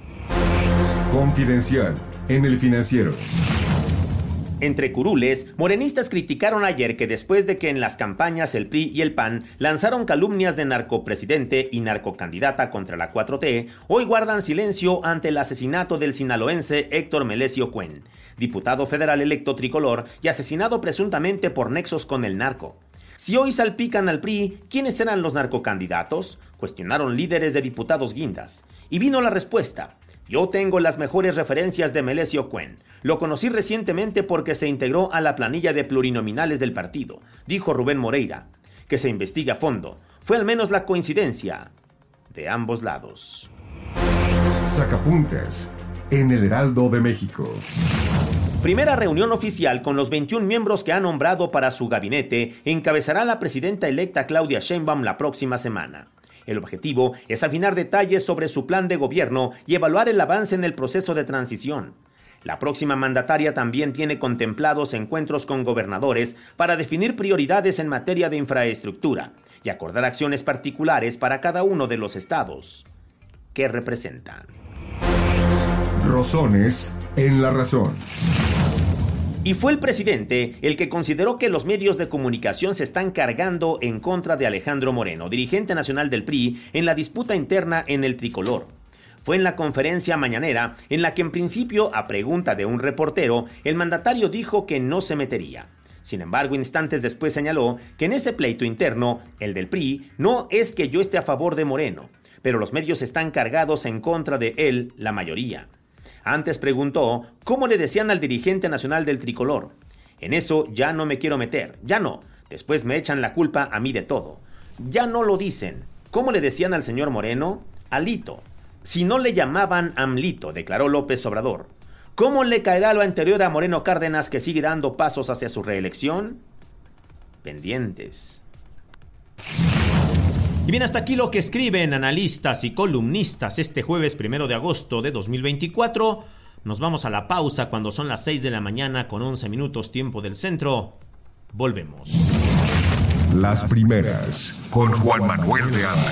Confidencial, en El Financiero. Entre curules, morenistas criticaron ayer que después de que en las campañas el PRI y el PAN lanzaron calumnias de narcopresidente y narcocandidata contra la 4T, hoy guardan silencio ante el asesinato del sinaloense Héctor Melesio Cuen, diputado federal electo tricolor y asesinado presuntamente por nexos con el narco. Si hoy salpican al PRI, ¿quiénes eran los narcocandidatos?, cuestionaron líderes de diputados guindas. Y vino la respuesta: yo tengo las mejores referencias de Melesio Cuen. Lo conocí recientemente porque se integró a la planilla de plurinominales del partido, dijo Rubén Moreira. Que se investigue a fondo. Fue al menos la coincidencia de ambos lados. Sacapuntas, en El Heraldo de México. Primera reunión oficial con los 21 miembros que ha nombrado para su gabinete encabezará la presidenta electa Claudia Sheinbaum la próxima semana. El objetivo es afinar detalles sobre su plan de gobierno y evaluar el avance en el proceso de transición. La próxima mandataria también tiene contemplados encuentros con gobernadores para definir prioridades en materia de infraestructura y acordar acciones particulares para cada uno de los estados que representan. Rosones en La Razón. Y fue el presidente el que consideró que los medios de comunicación se están cargando en contra de Alejandro Moreno, dirigente nacional del PRI, en la disputa interna en el tricolor. Fue en la conferencia mañanera en la que en principio, a pregunta de un reportero, el mandatario dijo que no se metería. Sin embargo, instantes después señaló que en ese pleito interno, el del PRI, no es que yo esté a favor de Moreno, pero los medios están cargados en contra de él, la mayoría. Antes preguntó cómo le decían al dirigente nacional del tricolor. En eso ya no me quiero meter, ya no. Después me echan la culpa a mí de todo. Ya no lo dicen. ¿Cómo le decían al señor Moreno? Alito. Si no le llamaban AMLito, declaró López Obrador. ¿Cómo le caerá lo anterior a Moreno Cárdenas, que sigue dando pasos hacia su reelección? Pendientes. Y bien, hasta aquí lo que escriben analistas y columnistas este jueves 1 de agosto de 2024. Nos vamos a la pausa cuando son las 6 de la mañana con 11 minutos tiempo del centro. Volvemos. Las primeras con Juan Manuel de Anda.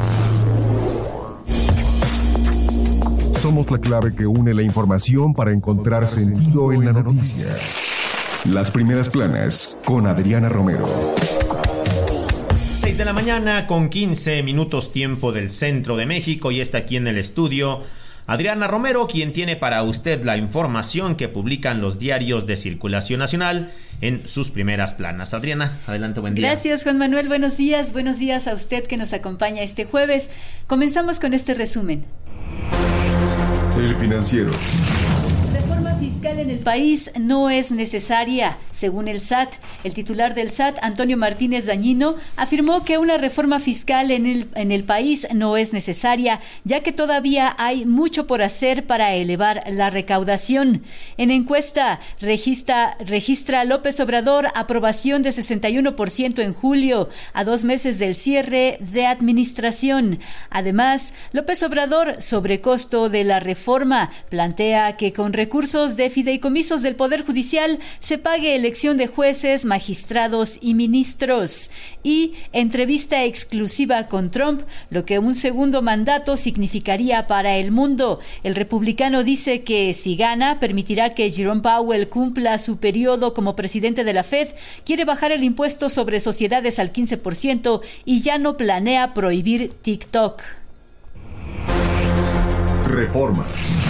Somos la clave que une la información para encontrar sentido en la noticia. Las primeras planas con Adriana Romero. 6 de la mañana con 15 minutos tiempo del centro de México y está aquí en el estudio Adriana Romero, quien tiene para usted la información que publican los diarios de circulación nacional en sus primeras planas. Adriana, adelante, buen día. Gracias, Juan Manuel, buenos días a usted que nos acompaña este jueves. Comenzamos con este resumen. El Financiero. Reforma fiscal en el país no es necesaria. Según el SAT, el titular del SAT, Antonio Martínez Dañino, afirmó que una reforma fiscal en el país no es necesaria, ya que todavía hay mucho por hacer para elevar la recaudación. En encuesta, registra López Obrador aprobación de 61% en julio, a 2 meses del cierre de administración. Además, López Obrador, sobre costo de la reforma, plantea que con recursos de fideicomisos del Poder Judicial se pague elección de jueces, magistrados y ministros. Y entrevista exclusiva con Trump, lo que un segundo mandato significaría para el mundo. El republicano dice que si gana, permitirá que Jerome Powell cumpla su periodo como presidente de la Fed, quiere bajar el impuesto sobre sociedades al 15% y ya no planea prohibir TikTok. Reforma.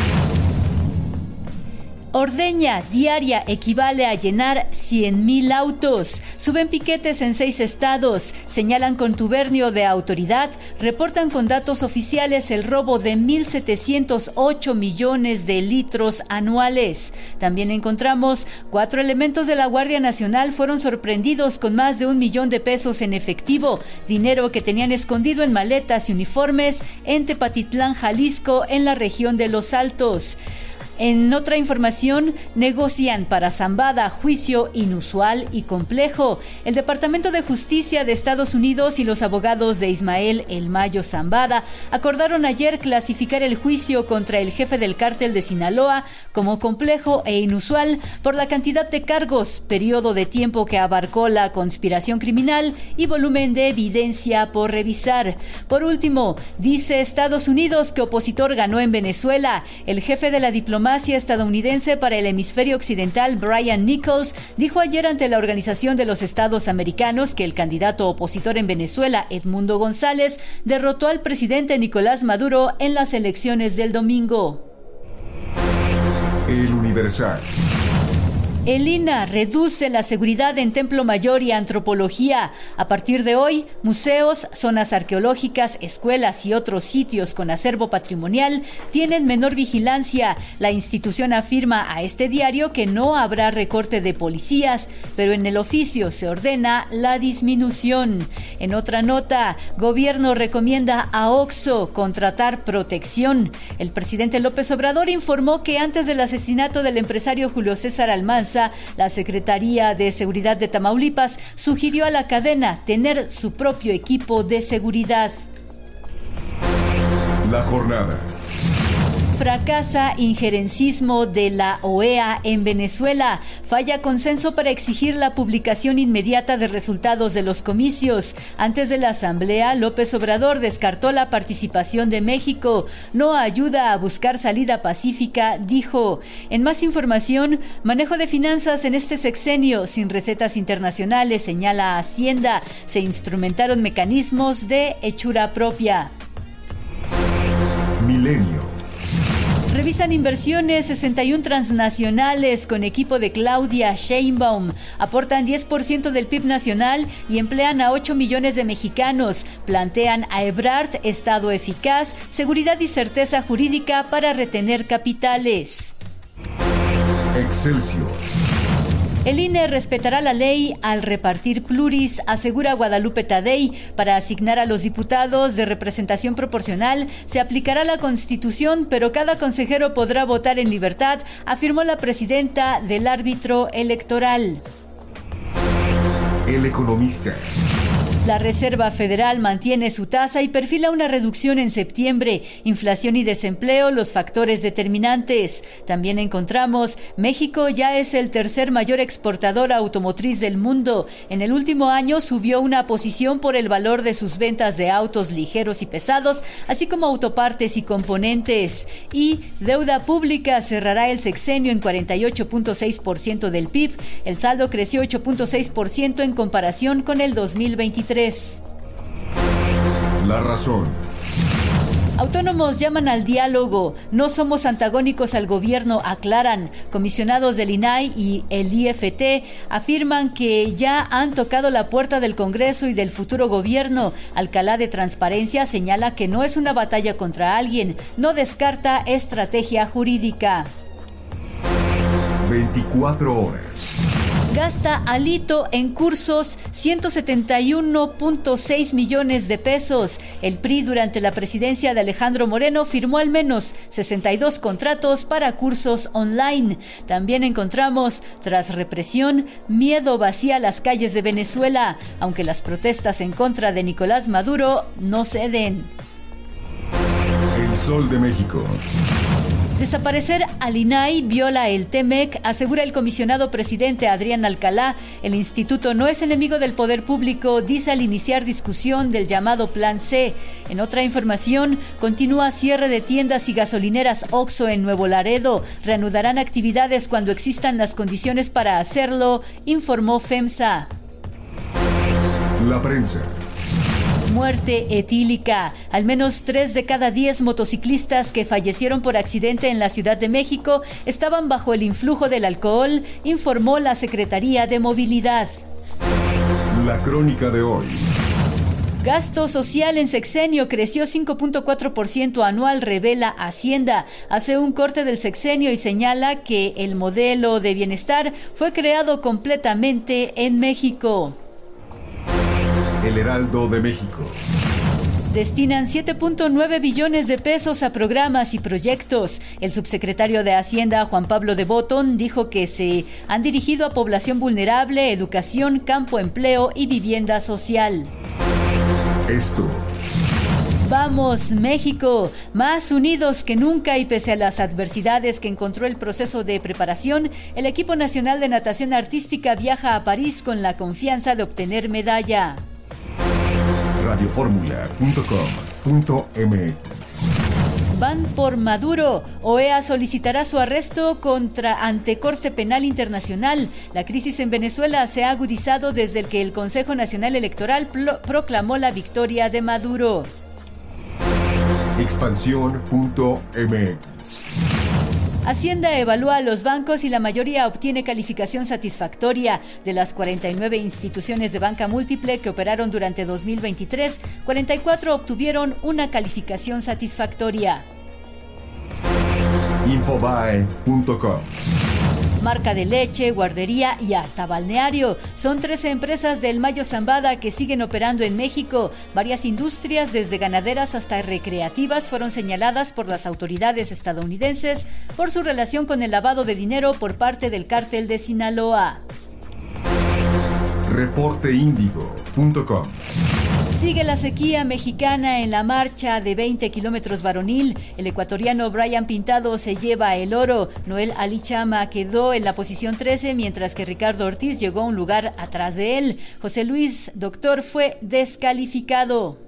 Ordeña diaria equivale a llenar 100,000 autos. Suben piquetes en 6 estados. Señalan contubernio de autoridad. Reportan con datos oficiales el robo de 1,708 millones de litros anuales. También encontramos 4 elementos de la Guardia Nacional fueron sorprendidos con más de 1 millón de pesos en efectivo, dinero que tenían escondido en maletas y uniformes en Tepatitlán, Jalisco, en la región de Los Altos. En otra información, negocian para Zambada juicio inusual y complejo. El Departamento de Justicia de Estados Unidos y los abogados de Ismael El Mayo Zambada acordaron ayer clasificar el juicio contra el jefe del cártel de Sinaloa como complejo e inusual por la cantidad de cargos, periodo de tiempo que abarcó la conspiración criminal y volumen de evidencia por revisar. Por último, dice Estados Unidos que opositor ganó en Venezuela. El jefe de la diplomacia estadounidense para el hemisferio occidental, Brian Nichols, dijo ayer ante la Organización de los Estados Americanos que el candidato opositor en Venezuela, Edmundo González, derrotó al presidente Nicolás Maduro en las elecciones del domingo. El Universal. El INAH reduce la seguridad en Templo Mayor y Antropología. A partir de hoy, museos, zonas arqueológicas, escuelas y otros sitios con acervo patrimonial tienen menor vigilancia. La institución afirma a este diario que no habrá recorte de policías, pero en el oficio se ordena la disminución. En otra nota, gobierno recomienda a OXXO contratar protección. El presidente López Obrador informó que antes del asesinato del empresario Julio César Almanza, la Secretaría de Seguridad de Tamaulipas sugirió a la cadena tener su propio equipo de seguridad. La jornada. Fracasa injerencismo de la OEA en Venezuela. Falla consenso para exigir la publicación inmediata de resultados de los comicios. Antes de la asamblea, López Obrador descartó la participación de México. No ayuda a buscar salida pacífica, dijo. En más información, manejo de finanzas en este sexenio sin recetas internacionales, señala Hacienda. Se instrumentaron mecanismos de hechura propia. Milenio. Revisan inversiones 61 transnacionales con equipo de Claudia Sheinbaum. Aportan 10% del PIB nacional y emplean a 8 millones de mexicanos. Plantean a Ebrard Estado eficaz, seguridad y certeza jurídica para retener capitales. Excelsior. El INE respetará la ley al repartir pluris, asegura Guadalupe Tadei. Para asignar a los diputados de representación proporcional se aplicará la Constitución, pero cada consejero podrá votar en libertad, afirmó la presidenta del árbitro electoral. El Economista. La Reserva Federal mantiene su tasa y perfila una reducción en septiembre. Inflación y desempleo, los factores determinantes. También encontramos, México ya es el tercer mayor exportador automotriz del mundo. En el último año subió una posición por el valor de sus ventas de autos ligeros y pesados, así como autopartes y componentes. Y deuda pública cerrará el sexenio en 48.6% del PIB. El saldo creció 8.6% en comparación con el 2023. La razón. Autónomos llaman al diálogo. No somos antagónicos al gobierno, aclaran. Comisionados del INAI y el IFT afirman que ya han tocado la puerta del Congreso y del futuro gobierno. Alcalá de Transparencia señala que no es una batalla contra alguien. No descarta estrategia jurídica. 24 horas. Gasta Alito en cursos 171.6 millones de pesos. El PRI durante la presidencia de Alejandro Moreno firmó al menos 62 contratos para cursos online. También encontramos, tras represión, miedo vacía las calles de Venezuela, aunque las protestas en contra de Nicolás Maduro no ceden. El Sol de México. Desaparecer al INAI viola el TEMEC, asegura el comisionado presidente Adrián Alcalá. El instituto no es enemigo del poder público, dice al iniciar discusión del llamado Plan C. En otra información, continúa cierre de tiendas y gasolineras OXXO en Nuevo Laredo. Reanudarán actividades cuando existan las condiciones para hacerlo, informó FEMSA. La prensa. Muerte etílica. Al menos 3 de cada 10 motociclistas que fallecieron por accidente en la Ciudad de México estaban bajo el influjo del alcohol, informó la Secretaría de Movilidad. La crónica de hoy. Gasto social en sexenio creció 5.4% anual, revela Hacienda. Hace un corte del sexenio y señala que el modelo de bienestar fue creado completamente en México. El Heraldo de México. Destinan 7.9 billones de pesos a programas y proyectos. El subsecretario de Hacienda, Juan Pablo de Botón, dijo que se han dirigido a población vulnerable, educación, campo, empleo y vivienda social. Esto. Vamos, México, más unidos que nunca y pese a las adversidades que encontró el proceso de preparación, el equipo nacional de natación artística viaja a París con la confianza de obtener medalla. Radioformula.com.mx. Van por Maduro. OEA solicitará su arresto ante Corte Penal Internacional. La crisis en Venezuela se ha agudizado desde que el Consejo Nacional Electoral proclamó la victoria de Maduro. Expansión.mx. Hacienda evalúa a los bancos y la mayoría obtiene calificación satisfactoria. De las 49 instituciones de banca múltiple que operaron durante 2023, 44 obtuvieron una calificación satisfactoria. Infobae.com. Marca de leche, guardería y hasta balneario. Son 13 empresas del Mayo Zambada que siguen operando en México. Varias industrias, desde ganaderas hasta recreativas, fueron señaladas por las autoridades estadounidenses por su relación con el lavado de dinero por parte del cártel de Sinaloa. Reporteindigo.com. Sigue la sequía mexicana en la marcha de 20 kilómetros varonil. El ecuatoriano Brian Pintado se lleva el oro. Noel Ali Chama quedó en la posición 13, mientras que Ricardo Ortiz llegó a un lugar atrás de él. José Luis Doctor fue descalificado.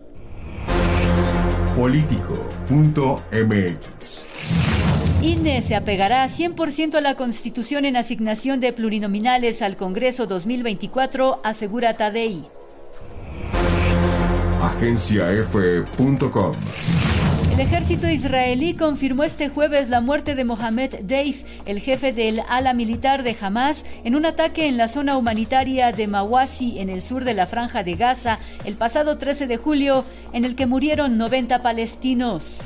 Político.mx. INE se apegará 100% a la Constitución en asignación de plurinominales al Congreso 2024, asegura Tadei. Agenciaf.com. El ejército israelí confirmó este jueves la muerte de Mohamed Deif, el jefe del ala militar de Hamas, en un ataque en la zona humanitaria de Mawasi, en el sur de la Franja de Gaza, el pasado 13 de julio, en el que murieron 90 palestinos.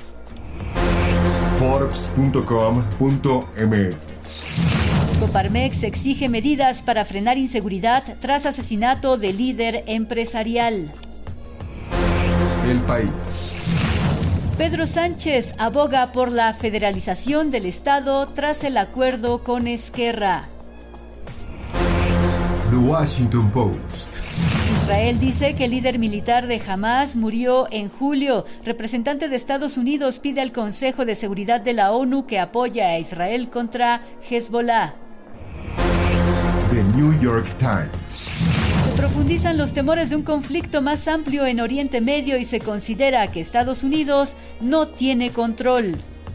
Forbes.com.mx. Coparmex exige medidas para frenar inseguridad tras asesinato de líder empresarial. El País. Pedro Sánchez aboga por la federalización del Estado tras el acuerdo con Esquerra. The Washington Post. Israel dice que el líder militar de Hamas murió en julio. Representante de Estados Unidos pide al Consejo de Seguridad de la ONU que apoye a Israel contra Hezbollah. The New York Times. Se profundizan los temores de un conflicto más amplio en Oriente Medio y se considera que Estados Unidos no tiene control.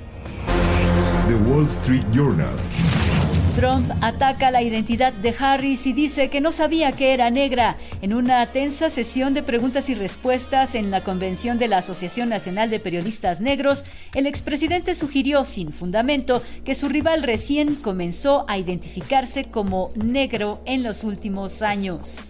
The Wall Street Journal. Trump ataca la identidad de Harris y dice que no sabía que era negra. En una tensa sesión de preguntas y respuestas en la convención de la Asociación Nacional de Periodistas Negros, el expresidente sugirió sin fundamento que su rival recién comenzó a identificarse como negro en los últimos años.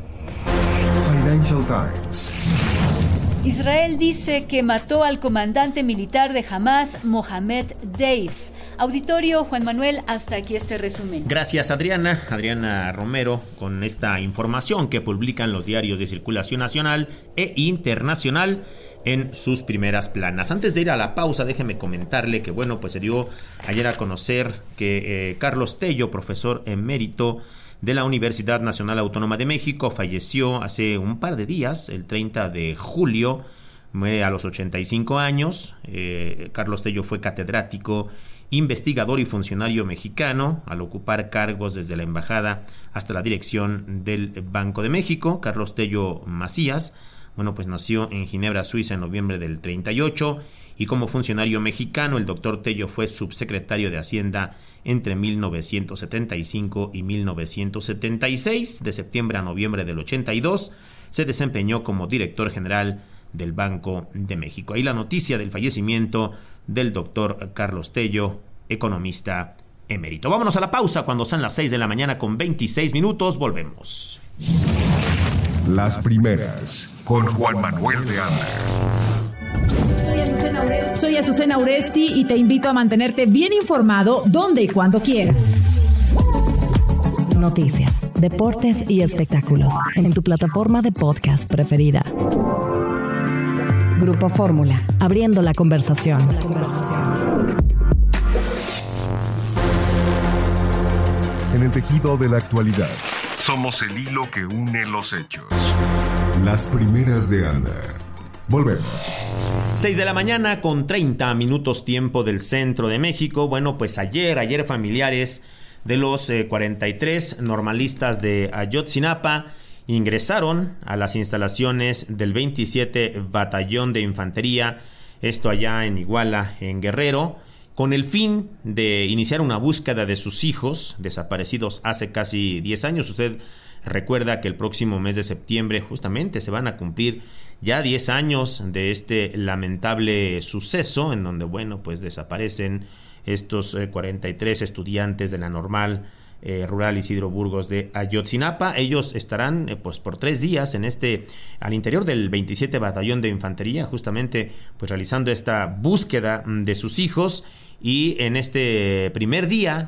Financial Times. Israel dice que mató al comandante militar de Hamas, Mohamed Deif. Auditorio, Juan Manuel, hasta aquí este resumen. Gracias, Adriana Romero, con esta información que publican los diarios de circulación nacional e internacional en sus primeras planas. Antes de ir a la pausa, déjeme comentarle que, pues se dio ayer a conocer que Carlos Tello, profesor emérito de la Universidad Nacional Autónoma de México, falleció hace un par de días, el 30 de julio, muere a los 85 años. Carlos Tello fue catedrático, investigador y funcionario mexicano, al ocupar cargos desde la embajada hasta la dirección del Banco de México. Carlos Tello Macías, pues nació en Ginebra, Suiza, en noviembre del 38, y como funcionario mexicano, el doctor Tello fue subsecretario de Hacienda entre 1975 y 1976. De septiembre a noviembre del 82, se desempeñó como director general del Banco de México. Ahí la noticia del fallecimiento del doctor Carlos Tello, economista emérito. Vámonos a la pausa cuando son las 6 de la mañana con 26 minutos. Volvemos. Las primeras con Juan Manuel de Anda. Soy Azucena Uresti y te invito a mantenerte bien informado donde y cuando quieras. Noticias, deportes y espectáculos en tu plataforma de podcast preferida. Grupo Fórmula, abriendo la conversación. En el tejido de la actualidad, somos el hilo que une los hechos. Las primeras de Anda. Volvemos. 6 de la mañana con 30 minutos tiempo del centro de México. Pues ayer familiares de los 43 normalistas de Ayotzinapa ingresaron a las instalaciones del 27 Batallón de Infantería, esto allá en Iguala, en Guerrero, con el fin de iniciar una búsqueda de sus hijos desaparecidos hace casi 10 años. Usted recuerda que el próximo mes de septiembre justamente se van a cumplir ya 10 años de este lamentable suceso en donde, desaparecen estos 43 estudiantes de la normal rural Isidro Burgos de Ayotzinapa. Ellos estarán por 3 días al interior del 27 Batallón de Infantería, justamente realizando esta búsqueda de sus hijos. Y en este primer día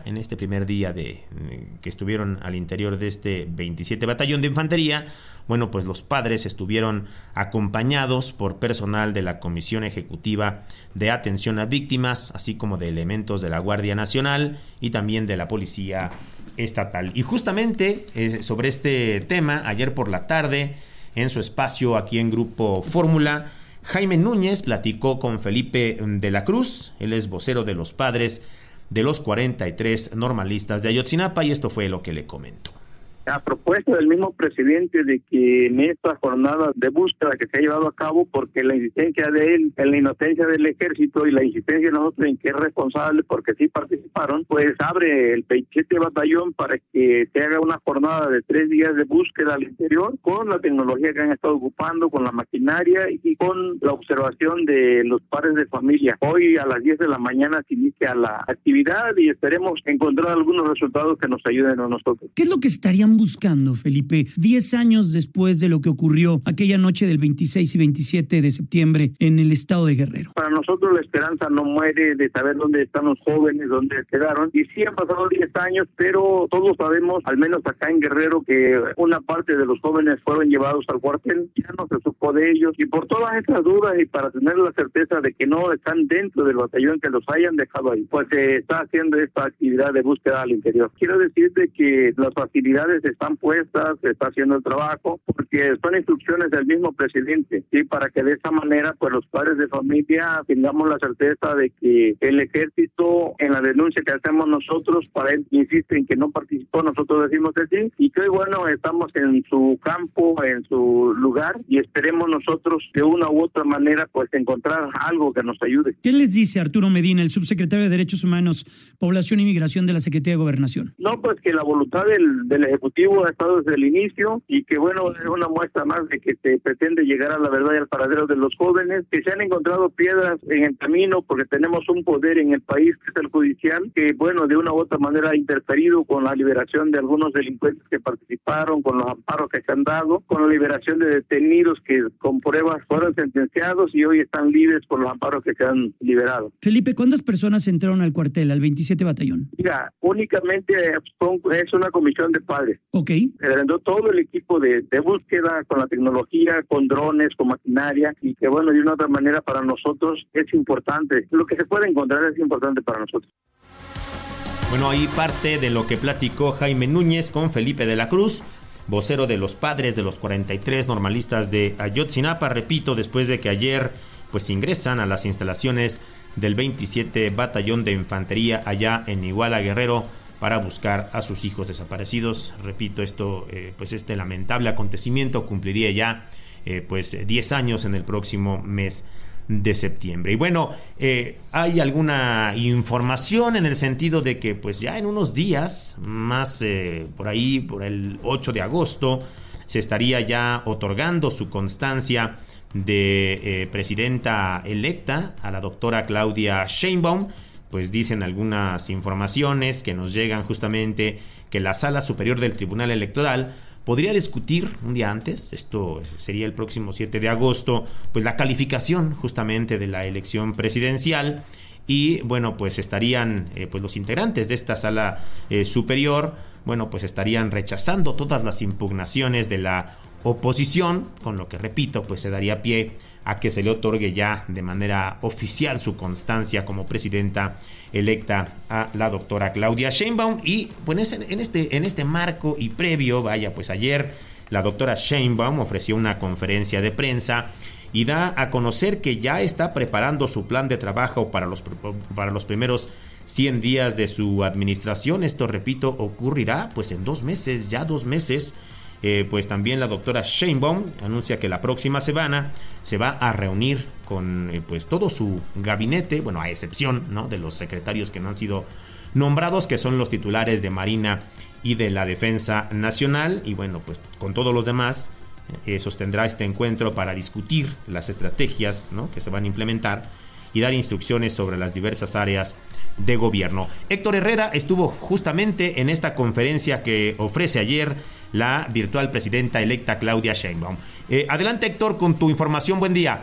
que estuvieron al interior de este 27 Batallón de Infantería, los padres estuvieron acompañados por personal de la Comisión Ejecutiva de Atención a Víctimas, así como de elementos de la Guardia Nacional y también de la Policía Estatal. Y justamente sobre este tema, ayer por la tarde, en su espacio aquí en Grupo Fórmula, Jaime Núñez platicó con Felipe de la Cruz. Él es vocero de los padres de los 43 normalistas de Ayotzinapa y esto fue lo que le comentó. A propuesta del mismo presidente de que en esta jornada de búsqueda que se ha llevado a cabo, porque la insistencia de él en la inocencia del ejército y la insistencia de nosotros en que es responsable porque sí participaron, pues abre el 27 batallón para que se haga una jornada de 3 días de búsqueda al interior con la tecnología que han estado ocupando, con la maquinaria y con la observación de los padres de familia. Hoy a las 10 de la mañana se inicia la actividad y esperemos encontrar algunos resultados que nos ayuden a nosotros. ¿Qué es lo que estarían buscando, Felipe, 10 años después de lo que ocurrió aquella noche del 26 y 27 de septiembre en el estado de Guerrero? Para nosotros la esperanza no muere de saber dónde están los jóvenes, dónde quedaron, y sí han pasado 10 años, pero todos sabemos, al menos acá en Guerrero, que una parte de los jóvenes fueron llevados al cuartel, ya no se supo de ellos, y por todas estas dudas y para tener la certeza de que no están dentro del batallón, que los hayan dejado ahí, pues se está haciendo esta actividad de búsqueda al interior. Quiero decirte que las facilidades están puestas, se está haciendo el trabajo, porque son instrucciones del mismo presidente, ¿sí? Para que de esa manera, pues los padres de familia tengamos la certeza de que el ejército, en la denuncia que hacemos nosotros, para él insiste en que no participó, nosotros decimos que sí, y que bueno, estamos en su campo, en su lugar, y esperemos nosotros de una u otra manera, pues encontrar algo que nos ayude. ¿Qué les dice Arturo Medina, el subsecretario de Derechos Humanos, Población y Migración de la Secretaría de Gobernación? No, pues que la voluntad del Ejecutivo ha estado desde el inicio y que bueno, es una muestra más de que se pretende llegar a la verdad y al paradero de los jóvenes, que se han encontrado piedras en el camino porque tenemos un poder en el país que es el judicial, que bueno, de una u otra manera ha interferido con la liberación de algunos delincuentes que participaron, con los amparos que se han dado, con la liberación de detenidos que con pruebas fueron sentenciados y hoy están libres por los amparos que se han liberado. Felipe, ¿cuántas personas entraron al cuartel, al 27 Batallón? Mira, únicamente es una comisión de padres. Ok. Se brindó todo el equipo de búsqueda con la tecnología, con drones, con maquinaria, y que bueno, de una otra manera para nosotros es importante. Lo que se puede encontrar es importante para nosotros. Bueno, ahí parte de lo que platicó Jaime Núñez con Felipe de la Cruz, vocero de los padres de los 43 normalistas de Ayotzinapa. Repito, después de que ayer pues ingresan a las instalaciones del 27 Batallón de Infantería allá en Iguala, Guerrero, para buscar a sus hijos desaparecidos. Repito, esto, pues este lamentable acontecimiento cumpliría ya pues 10 años en el próximo mes de septiembre. Y bueno, hay alguna información en el sentido de que pues ya en unos días más, por ahí, por el 8 de agosto, se estaría ya otorgando su constancia de presidenta electa a la doctora Claudia Sheinbaum. Pues dicen algunas informaciones que nos llegan justamente que la Sala Superior del Tribunal Electoral podría discutir un día antes, esto sería el próximo 7 de agosto, pues la calificación justamente de la elección presidencial. Y bueno, pues estarían pues los integrantes de esta sala superior, bueno, pues estarían rechazando todas las impugnaciones de la oposición, con lo que, repito, pues se daría pie a que se le otorgue ya de manera oficial su constancia como presidenta electa a la doctora Claudia Sheinbaum. Y pues en este marco y previo, vaya, pues ayer la doctora Sheinbaum ofreció una conferencia de prensa y da a conocer que ya está preparando su plan de trabajo para los primeros 100 días de su administración. Esto, repito, ocurrirá pues en 2 meses, ya 2 meses. Pues también la doctora Sheinbaum anuncia que la próxima semana se va a reunir con pues todo su gabinete, bueno, a excepción, ¿no?, de los secretarios que no han sido nombrados, que son los titulares de Marina y de la Defensa Nacional. Y bueno, pues con todos los demás sostendrá este encuentro para discutir las estrategias, ¿no?, que se van a implementar y dar instrucciones sobre las diversas áreas de gobierno. Héctor Herrera estuvo justamente en esta conferencia que ofrece ayer la virtual presidenta electa Claudia Sheinbaum. Adelante, Héctor, con tu información. Buen día.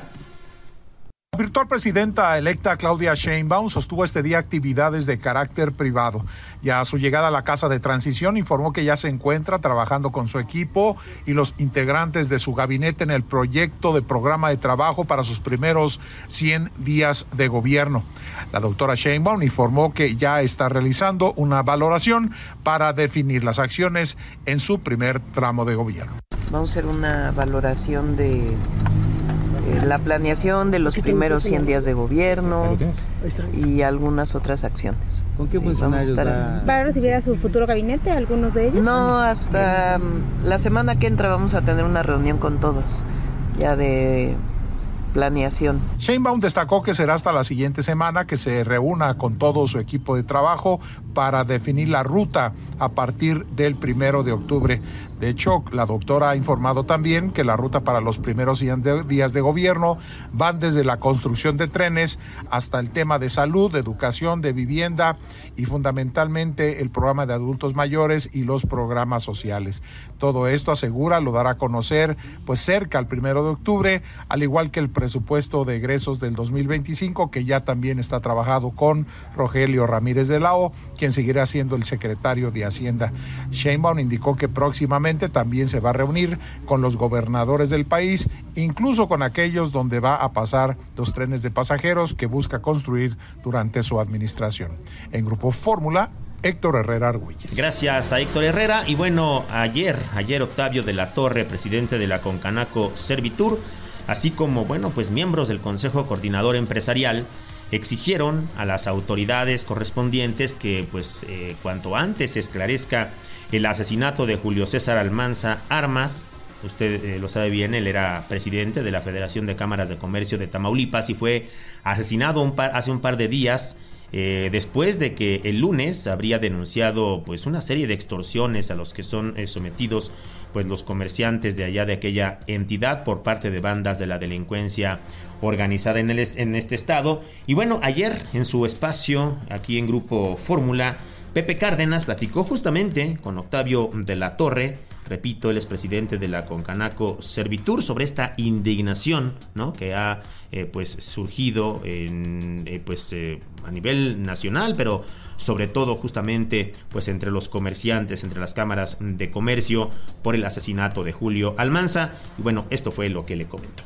La virtual presidenta electa Claudia Sheinbaum sostuvo este día actividades de carácter privado. Ya a su llegada a la Casa de Transición informó que ya se encuentra trabajando con su equipo y los integrantes de su gabinete en el proyecto de programa de trabajo para sus primeros 100 días de gobierno. La doctora Sheinbaum informó que ya está realizando una valoración para definir las acciones en su primer tramo de gobierno. Vamos a hacer una valoración de la planeación de los primeros 100 días de gobierno y algunas otras acciones. ¿Con qué funcionarios va a recibir a su futuro gabinete, algunos de ellos? No, hasta la semana que entra vamos a tener una reunión con todos, ya de planeación. Sheinbaum destacó que será hasta la siguiente semana que se reúna con todo su equipo de trabajo para definir la ruta a partir del 1 de octubre. De hecho, la doctora ha informado también que la ruta para los primeros días de gobierno van desde la construcción de trenes hasta el tema de salud, de educación, de vivienda y fundamentalmente el programa de adultos mayores y los programas sociales. Todo esto, asegura, lo dará a conocer pues cerca al 1 de octubre, al igual que el presupuesto de egresos del 2025, que ya también está trabajado con Rogelio Ramírez de la O, quien seguirá siendo el secretario de Hacienda. Sheinbaum indicó que próximamente también se va a reunir con los gobernadores del país, incluso con aquellos donde va a pasar los trenes de pasajeros que busca construir durante su administración. En Grupo Fórmula, Héctor Herrera Argüelles. Gracias a Héctor Herrera. Y bueno, ayer Octavio de la Torre, presidente de la Concanaco Servitur, así como, bueno, pues miembros del Consejo Coordinador Empresarial, exigieron a las autoridades correspondientes que, pues, cuanto antes se esclarezca el asesinato de Julio César Almanza Armas. Usted lo sabe bien, él era presidente de la Federación de Cámaras de Comercio de Tamaulipas y fue asesinado hace un par de días, después de que el lunes habría denunciado, pues, una serie de extorsiones a los que son sometidos, pues, los comerciantes de allá de aquella entidad por parte de bandas de la delincuencia organizada en este estado. Y bueno, ayer en su espacio aquí en Grupo Fórmula, Pepe Cárdenas platicó justamente con Octavio de la Torre, repito, él es presidente de la Concanaco Servitur, sobre esta indignación, ¿no?, que ha pues surgido a nivel nacional, pero sobre todo justamente pues entre los comerciantes, entre las cámaras de comercio, por el asesinato de Julio Almanza. Y bueno, esto fue lo que le comentó.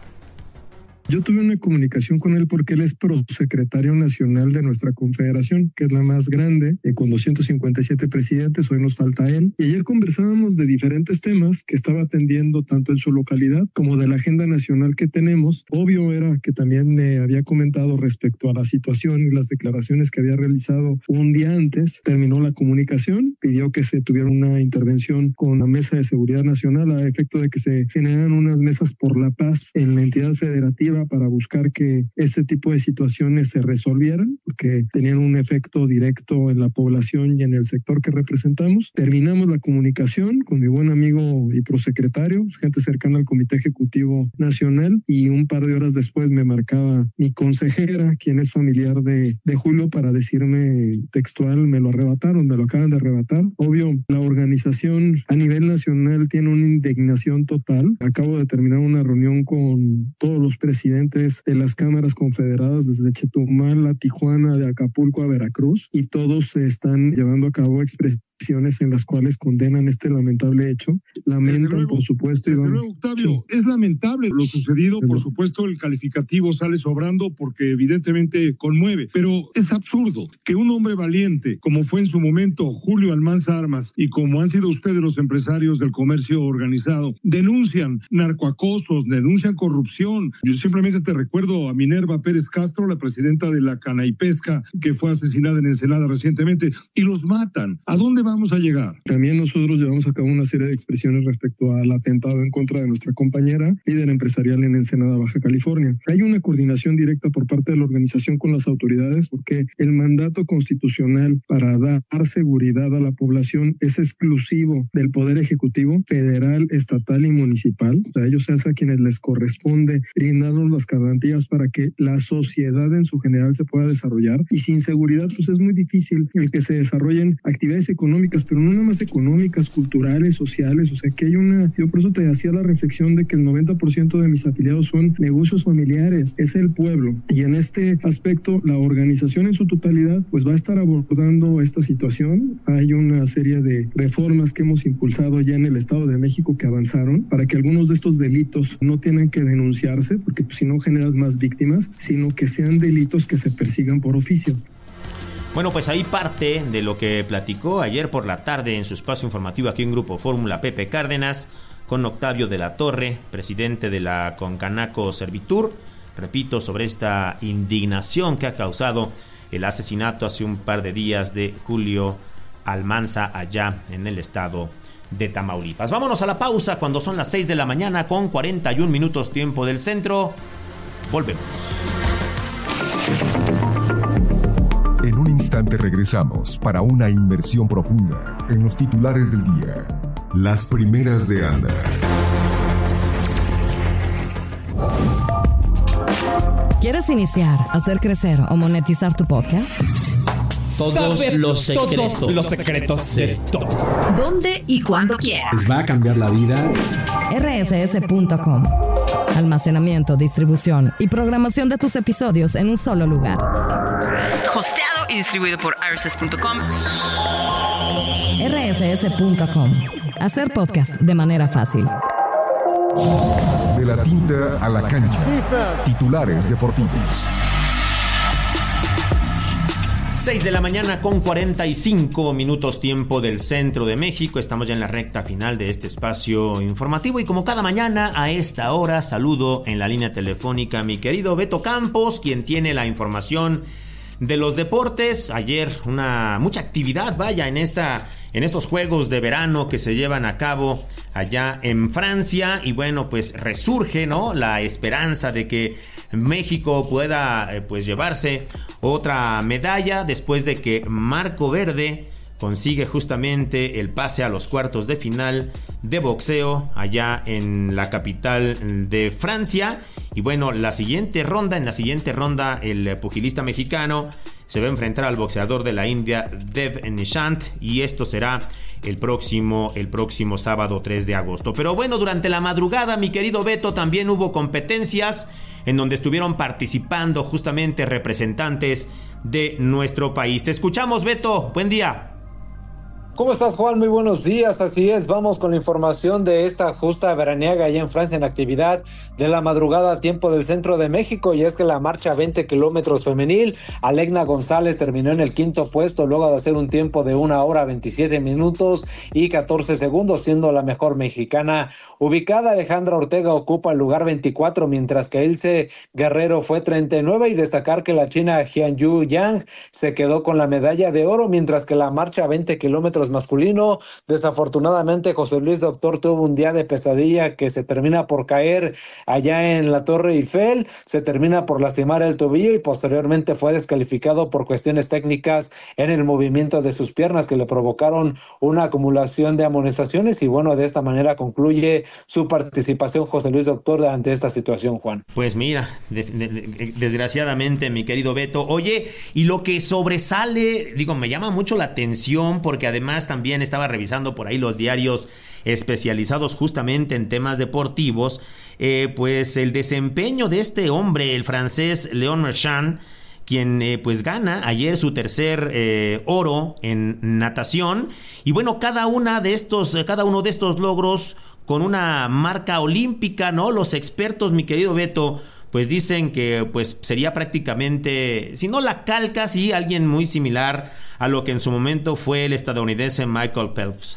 Yo tuve una comunicación con él porque él es prosecretario nacional de nuestra confederación, que es la más grande, con 257 presidentes, hoy nos falta él. Y ayer conversábamos de diferentes temas que estaba atendiendo tanto en su localidad como de la agenda nacional que tenemos. Obvio era que también me había comentado respecto a la situación y las declaraciones que había realizado un día antes. Terminó la comunicación, pidió que se tuviera una intervención con la Mesa de Seguridad Nacional a efecto de que se generaran unas mesas por la paz en la entidad federativa para buscar que este tipo de situaciones se resolvieran, porque tenían un efecto directo en la población y en el sector que representamos. Terminamos la comunicación con mi buen amigo y prosecretario, gente cercana al Comité Ejecutivo Nacional, y un par de horas después me marcaba mi consejera, quien es familiar de Julio, para decirme textual: me lo arrebataron, me lo acaban de arrebatar. Obvio, la organización a nivel nacional tiene una indignación total. Acabo de terminar una reunión con todos los presidentes de las cámaras confederadas desde Chetumal a Tijuana, de Acapulco a Veracruz, y todos se están llevando a cabo expresiones en las cuales condenan este lamentable hecho. Lamentan, luego, por supuesto. Desde luego, Octavio, sí, es lamentable lo sucedido. Por supuesto, el calificativo sale sobrando porque evidentemente conmueve, pero es absurdo que un hombre valiente, como fue en su momento Julio Almanza Armas y como han sido ustedes los empresarios del comercio organizado, denuncian narcoacosos, denuncian corrupción. Yo simplemente te recuerdo a Minerva Pérez Castro, la presidenta de la Cana y Pesca, que fue asesinada en Ensenada recientemente, y los matan. ¿A dónde vamos a llegar? También nosotros llevamos a cabo una serie de expresiones respecto al atentado en contra de nuestra compañera, líder empresarial en Ensenada, Baja California. Hay una coordinación directa por parte de la organización con las autoridades, porque el mandato constitucional para dar seguridad a la población es exclusivo del Poder Ejecutivo federal, estatal y municipal. O sea, ellos es a quienes les corresponde brindarnos las garantías para que la sociedad en su general se pueda desarrollar, y sin seguridad pues es muy difícil el que se desarrollen actividades económicas, pero no nada más económicas, culturales, sociales. O sea, que hay yo por eso te hacía la reflexión de que el 90% de mis afiliados son negocios familiares, es el pueblo, y en este aspecto la organización en su totalidad pues va a estar abordando esta situación. Hay una serie de reformas que hemos impulsado ya en el Estado de México que avanzaron para que algunos de estos delitos no tengan que denunciarse, porque pues, si no generas más víctimas, sino que sean delitos que se persigan por oficio. Bueno, pues ahí parte de lo que platicó ayer por la tarde en su espacio informativo aquí en Grupo Fórmula Pepe Cárdenas con Octavio de la Torre, presidente de la Concanaco Servitur. Repito, sobre esta indignación que ha causado el asesinato hace un par de días de Julio Almanza allá en el estado de Tamaulipas. Vámonos a la pausa cuando son las 6 de la mañana con 41 minutos tiempo del centro. Volvemos. En un instante regresamos para una inmersión profunda en los titulares del día. Las primeras de Ana. ¿Quieres iniciar, hacer crecer o monetizar tu podcast? Todos los secretos de todos. ¿Dónde y cuándo quieras? Les va a cambiar la vida. rss.com. Almacenamiento, distribución y programación de tus episodios en un solo lugar. Hosteado y distribuido por rss.com. rss.com. Hacer podcast de manera fácil. De la tinta a la cancha. Titulares deportivos. 6 de la mañana con 45 minutos tiempo del centro de México. Estamos ya en la recta final de este espacio informativo y como cada mañana a esta hora saludo en la línea telefónica a mi querido Beto Campos, quien tiene la información de los deportes. Ayer mucha actividad, vaya, en estos juegos de verano que se llevan a cabo allá en Francia y bueno, pues resurge, ¿no?, la esperanza de que México pueda pues llevarse otra medalla después de que Marco Verde consigue justamente el pase a los cuartos de final de boxeo allá en la capital de Francia. Y bueno, en la siguiente ronda el pugilista mexicano se va a enfrentar al boxeador de la India Dev Nishant y esto será el próximo sábado 3 de agosto. Pero bueno, durante la madrugada, mi querido Beto, también hubo competencias en donde estuvieron participando justamente representantes de nuestro país. Te escuchamos, Beto. Buen día. ¿Cómo estás, Juan? Muy buenos días. Así es, vamos con la información de esta justa veraniega allá en Francia en actividad de la madrugada a tiempo del centro de México, y es que la marcha 20 kilómetros femenil, Alegna González terminó en el quinto puesto luego de hacer un tiempo de 1 hora 27 minutos y 14 segundos, siendo la mejor mexicana ubicada. Alejandra Ortega ocupa el lugar 24, mientras que Ilse Guerrero fue 39, y destacar que la china Jianyu Yang se quedó con la medalla de oro, mientras que la marcha 20 kilómetros masculino, desafortunadamente José Luis Doctor tuvo un día de pesadilla que se termina por caer allá en la Torre Eiffel, se termina por lastimar el tobillo y posteriormente fue descalificado por cuestiones técnicas en el movimiento de sus piernas que le provocaron una acumulación de amonestaciones, y bueno, de esta manera concluye su participación José Luis Doctor ante esta situación, Juan. Pues mira, desgraciadamente, mi querido Beto. Oye, y lo que sobresale, me llama mucho la atención porque además también estaba revisando por ahí los diarios especializados justamente en temas deportivos, pues el desempeño de este hombre, el francés Léon Marchand, quien pues gana ayer su tercer oro en natación, y bueno, cada uno de estos logros con una marca olímpica, ¿no? Los expertos, mi querido Beto, pues dicen que pues sería prácticamente, si no la calca, sí alguien muy similar a lo que en su momento fue el estadounidense Michael Phelps.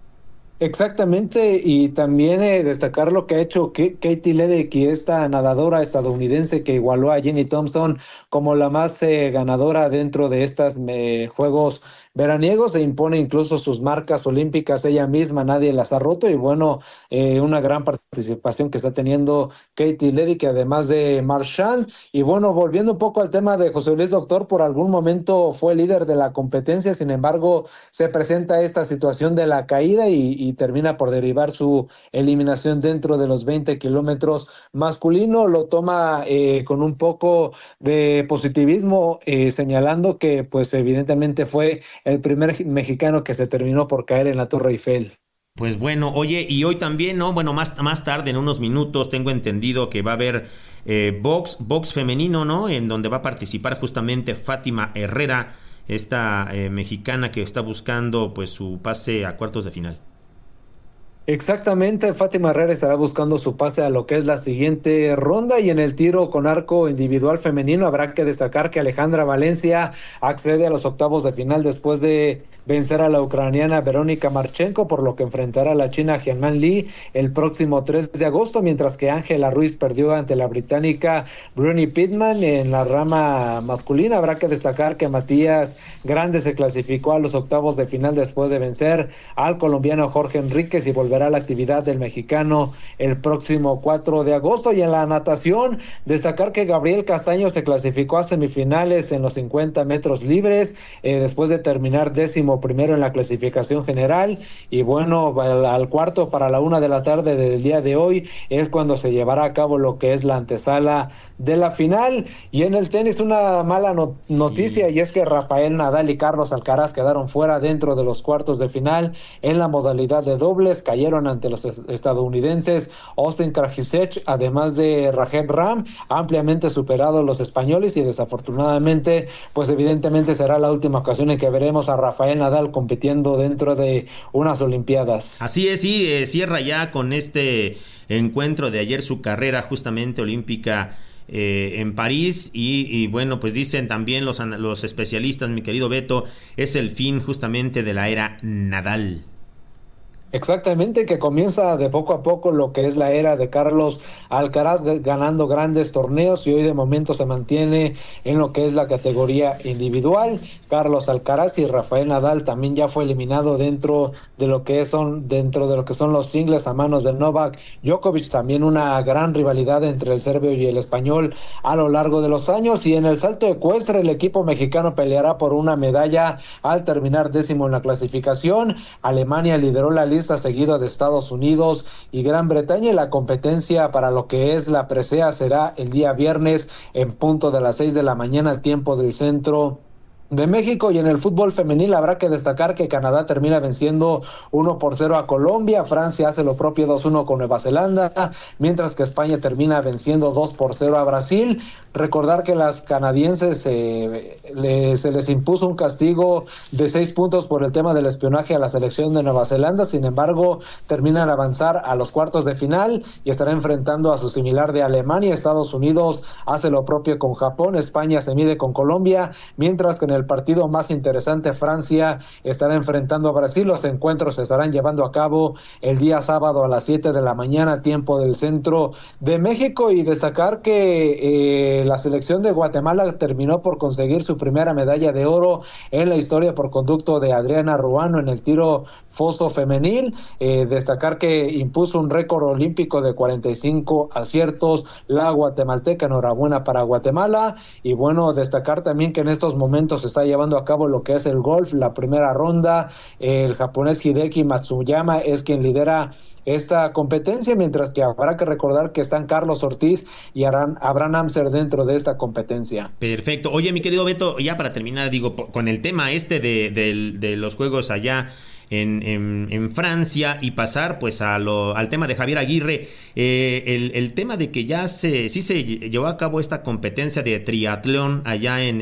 Exactamente, y también destacar lo que ha hecho Katie Ledecky, esta nadadora estadounidense que igualó a Jenny Thompson como la más ganadora dentro de estos Juegos veraniegos, se impone incluso sus marcas olímpicas ella misma, nadie las ha roto, y bueno, una gran participación que está teniendo Katie Ledecky, además de Marchand. Y bueno, volviendo un poco al tema de José Luis Doctor, por algún momento fue líder de la competencia, sin embargo se presenta esta situación de la caída y termina por derivar su eliminación dentro de los 20 kilómetros masculino. Lo toma con un poco de positivismo, señalando que pues evidentemente fue el primer mexicano que se terminó por caer en la Torre Eiffel. Pues bueno, oye, y hoy también, ¿no? Bueno, más tarde, en unos minutos, tengo entendido que va a haber box femenino, ¿no? En donde va a participar justamente Fátima Herrera, esta mexicana que está buscando pues su pase a cuartos de final. Exactamente, Fátima Herrera estará buscando su pase a lo que es la siguiente ronda, y en el tiro con arco individual femenino habrá que destacar que Alejandra Valencia accede a los octavos de final después de vencer a la ucraniana Verónica Marchenko, por lo que enfrentará a la china Jianman Lee el próximo 3 de agosto, mientras que Ángela Ruiz perdió ante la británica Bruni Pittman. En la rama masculina habrá que destacar que Matías Grande se clasificó a los octavos de final después de vencer al colombiano Jorge Enríquez y volverá a la actividad del mexicano el próximo 4 de agosto. Y en la natación, destacar que Gabriel Castaño se clasificó a semifinales en los 50 metros libres después de terminar 11º en la clasificación general, y bueno, al cuarto para la 1 de la tarde del día de hoy es cuando se llevará a cabo lo que es la antesala de la final. Y en el tenis una mala noticia, y es que Rafael Nadal y Carlos Alcaraz quedaron fuera dentro de los cuartos de final en la modalidad de dobles, cayeron ante los estadounidenses Austin Krajicek, además de Rajem Ram, ampliamente superados los españoles, y desafortunadamente pues evidentemente será la última ocasión en que veremos a Rafael Nadal compitiendo dentro de unas Olimpiadas. Así es, sí, cierra ya con este encuentro de ayer su carrera justamente olímpica en París y bueno, pues dicen también los especialistas, mi querido Beto, es el fin justamente de la era Nadal. Exactamente, que comienza de poco a poco lo que es la era de Carlos Alcaraz, ganando grandes torneos, y hoy de momento se mantiene en lo que es la categoría individual. Carlos Alcaraz y Rafael Nadal también ya fue eliminado dentro de lo que son los singles a manos de Novak Djokovic. También una gran rivalidad entre el serbio y el español a lo largo de los años. Y en el salto ecuestre el equipo mexicano peleará por una medalla al terminar 10º en la clasificación. Alemania lideró la lista seguido de Estados Unidos y Gran Bretaña, y la competencia para lo que es la presea será el día viernes en punto de las 6 de la mañana, tiempo del centro de México. Y en el fútbol femenil habrá que destacar que Canadá termina venciendo 1-0 a Colombia, Francia hace lo propio 2-1 con Nueva Zelanda, mientras que España termina venciendo 2-0 a Brasil. Recordar que las canadienses se les impuso un castigo de 6 puntos por el tema del espionaje a la selección de Nueva Zelanda. Sin embargo, terminan avanzar a los cuartos de final y estará enfrentando a su similar de Alemania. Estados Unidos hace lo propio con Japón, España se mide con Colombia, mientras que en el partido más interesante Francia estará enfrentando a Brasil. Los encuentros se estarán llevando a cabo el día sábado a las 7 de la mañana, tiempo del centro de México. Y destacar que la selección de Guatemala terminó por conseguir su primera medalla de oro en la historia por conducto de Adriana Ruano en el tiro foso femenil. Destacar que impuso un récord olímpico de 45 aciertos la guatemalteca. Enhorabuena para Guatemala. Y bueno, destacar también que en estos momentos se está llevando a cabo lo que es el golf, la primera ronda. El japonés Hideki Matsuyama es quien lidera esta competencia, mientras que habrá que recordar que están Carlos Ortiz y Abraham Amser dentro de esta competencia. Perfecto. Oye, mi querido Beto, ya para terminar, digo, con el tema de los juegos allá en Francia y pasar pues al tema de Javier Aguirre, el tema de que ya sí se llevó a cabo esta competencia de triatlón allá en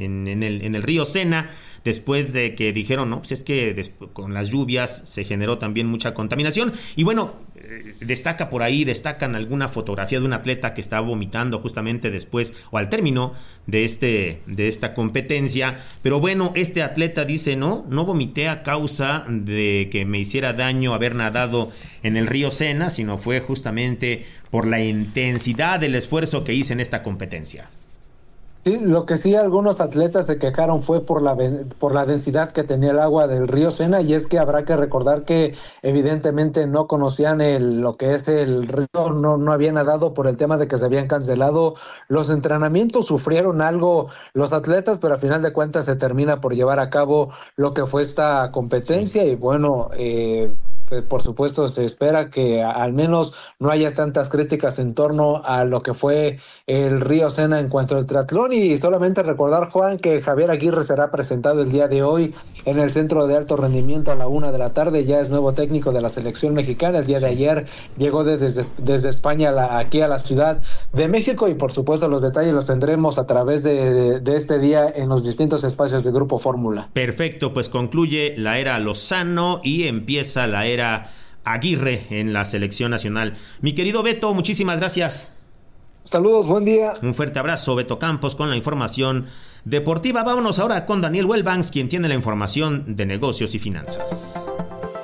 el río Sena, después de que dijeron, no, pues es que con las lluvias se generó también mucha contaminación. Y bueno, destacan alguna fotografía de un atleta que estaba vomitando justamente después o al término de esta competencia. Pero bueno, este atleta dice, no vomité a causa de que me hiciera daño haber nadado en el río Sena, sino fue justamente por la intensidad del esfuerzo que hice en esta competencia. Sí, lo que sí algunos atletas se quejaron fue por la densidad que tenía el agua del río Sena, y es que habrá que recordar que evidentemente no conocían lo que es el río, no habían nadado por el tema de que se habían cancelado los entrenamientos, sufrieron algo los atletas, pero al final de cuentas se termina por llevar a cabo lo que fue esta competencia. Y bueno, por supuesto se espera que al menos no haya tantas críticas en torno a lo que fue el río Sena en cuanto al triatlón. Y solamente recordar, Juan, que Javier Aguirre será presentado el día de hoy en el Centro de Alto Rendimiento a la 1 de la tarde, ya es nuevo técnico de la selección mexicana. El día de ayer llegó desde España aquí a la Ciudad de México, y por supuesto los detalles los tendremos a través de este día en los distintos espacios de Grupo Fórmula. Perfecto, pues concluye la era Lozano y empieza la era Aguirre en la selección nacional. Mi querido Beto, muchísimas gracias. Saludos, buen día. Un fuerte abrazo, Beto Campos, con la información deportiva. Vámonos ahora con Daniel Wellbanks, quien tiene la información de negocios y finanzas.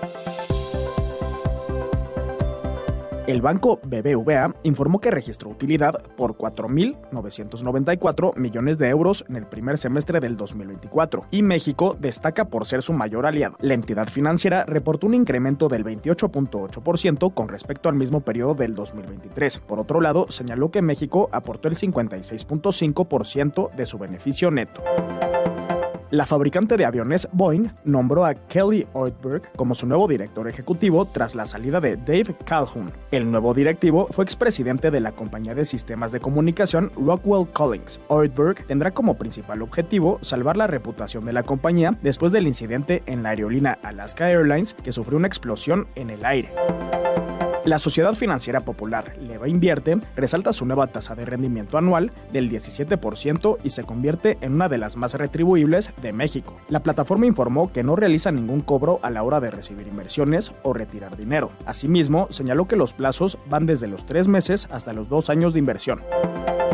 El banco BBVA informó que registró utilidad por 4.994 millones de euros en el primer semestre del 2024 y México destaca por ser su mayor aliado. La entidad financiera reportó un incremento del 28.8% con respecto al mismo periodo del 2023. Por otro lado, señaló que México aportó el 56.5% de su beneficio neto. La fabricante de aviones Boeing nombró a Kelly Oidberg como su nuevo director ejecutivo tras la salida de Dave Calhoun. El nuevo directivo fue expresidente de la compañía de sistemas de comunicación Rockwell Collins. Oidberg tendrá como principal objetivo salvar la reputación de la compañía después del incidente en la aerolínea Alaska Airlines, que sufrió una explosión en el aire. La Sociedad Financiera Popular Leva Invierte resalta su nueva tasa de rendimiento anual del 17% y se convierte en una de las más retribuibles de México. La plataforma informó que no realiza ningún cobro a la hora de recibir inversiones o retirar dinero. Asimismo, señaló que los plazos van desde los 3 meses hasta los 2 años de inversión.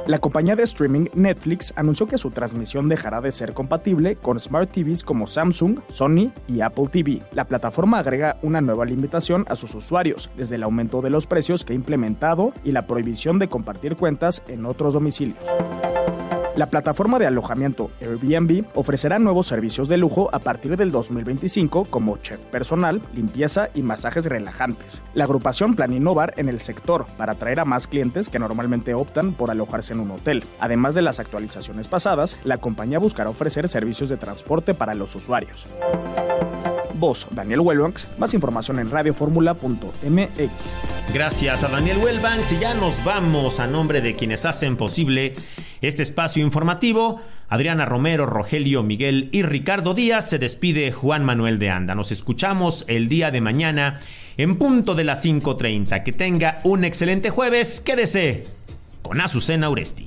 La compañía de streaming Netflix anunció que su transmisión dejará de ser compatible con Smart TVs como Samsung, Sony y Apple TV. La plataforma agrega una nueva limitación a sus usuarios, desde el aumento de los precios que ha implementado y la prohibición de compartir cuentas en otros domicilios. La plataforma de alojamiento Airbnb ofrecerá nuevos servicios de lujo a partir del 2025 como chef personal, limpieza y masajes relajantes. La agrupación planea innovar en el sector para atraer a más clientes que normalmente optan por alojarse en un hotel. Además de las actualizaciones pasadas, la compañía buscará ofrecer servicios de transporte para los usuarios. Voz, Daniel Wellbanks. Más información en radioformula.mx. Gracias a Daniel Wellbanks y ya nos vamos. A nombre de quienes hacen posible este espacio informativo, Adriana Romero, Rogelio Miguel y Ricardo Díaz, se despide Juan Manuel de Anda. Nos escuchamos el día de mañana en punto de las 5:30. Que tenga un excelente jueves. Quédese con Azucena Uresti.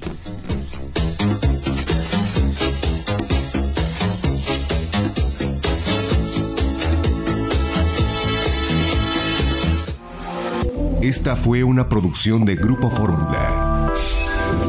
Esta fue una producción de Grupo Fórmula.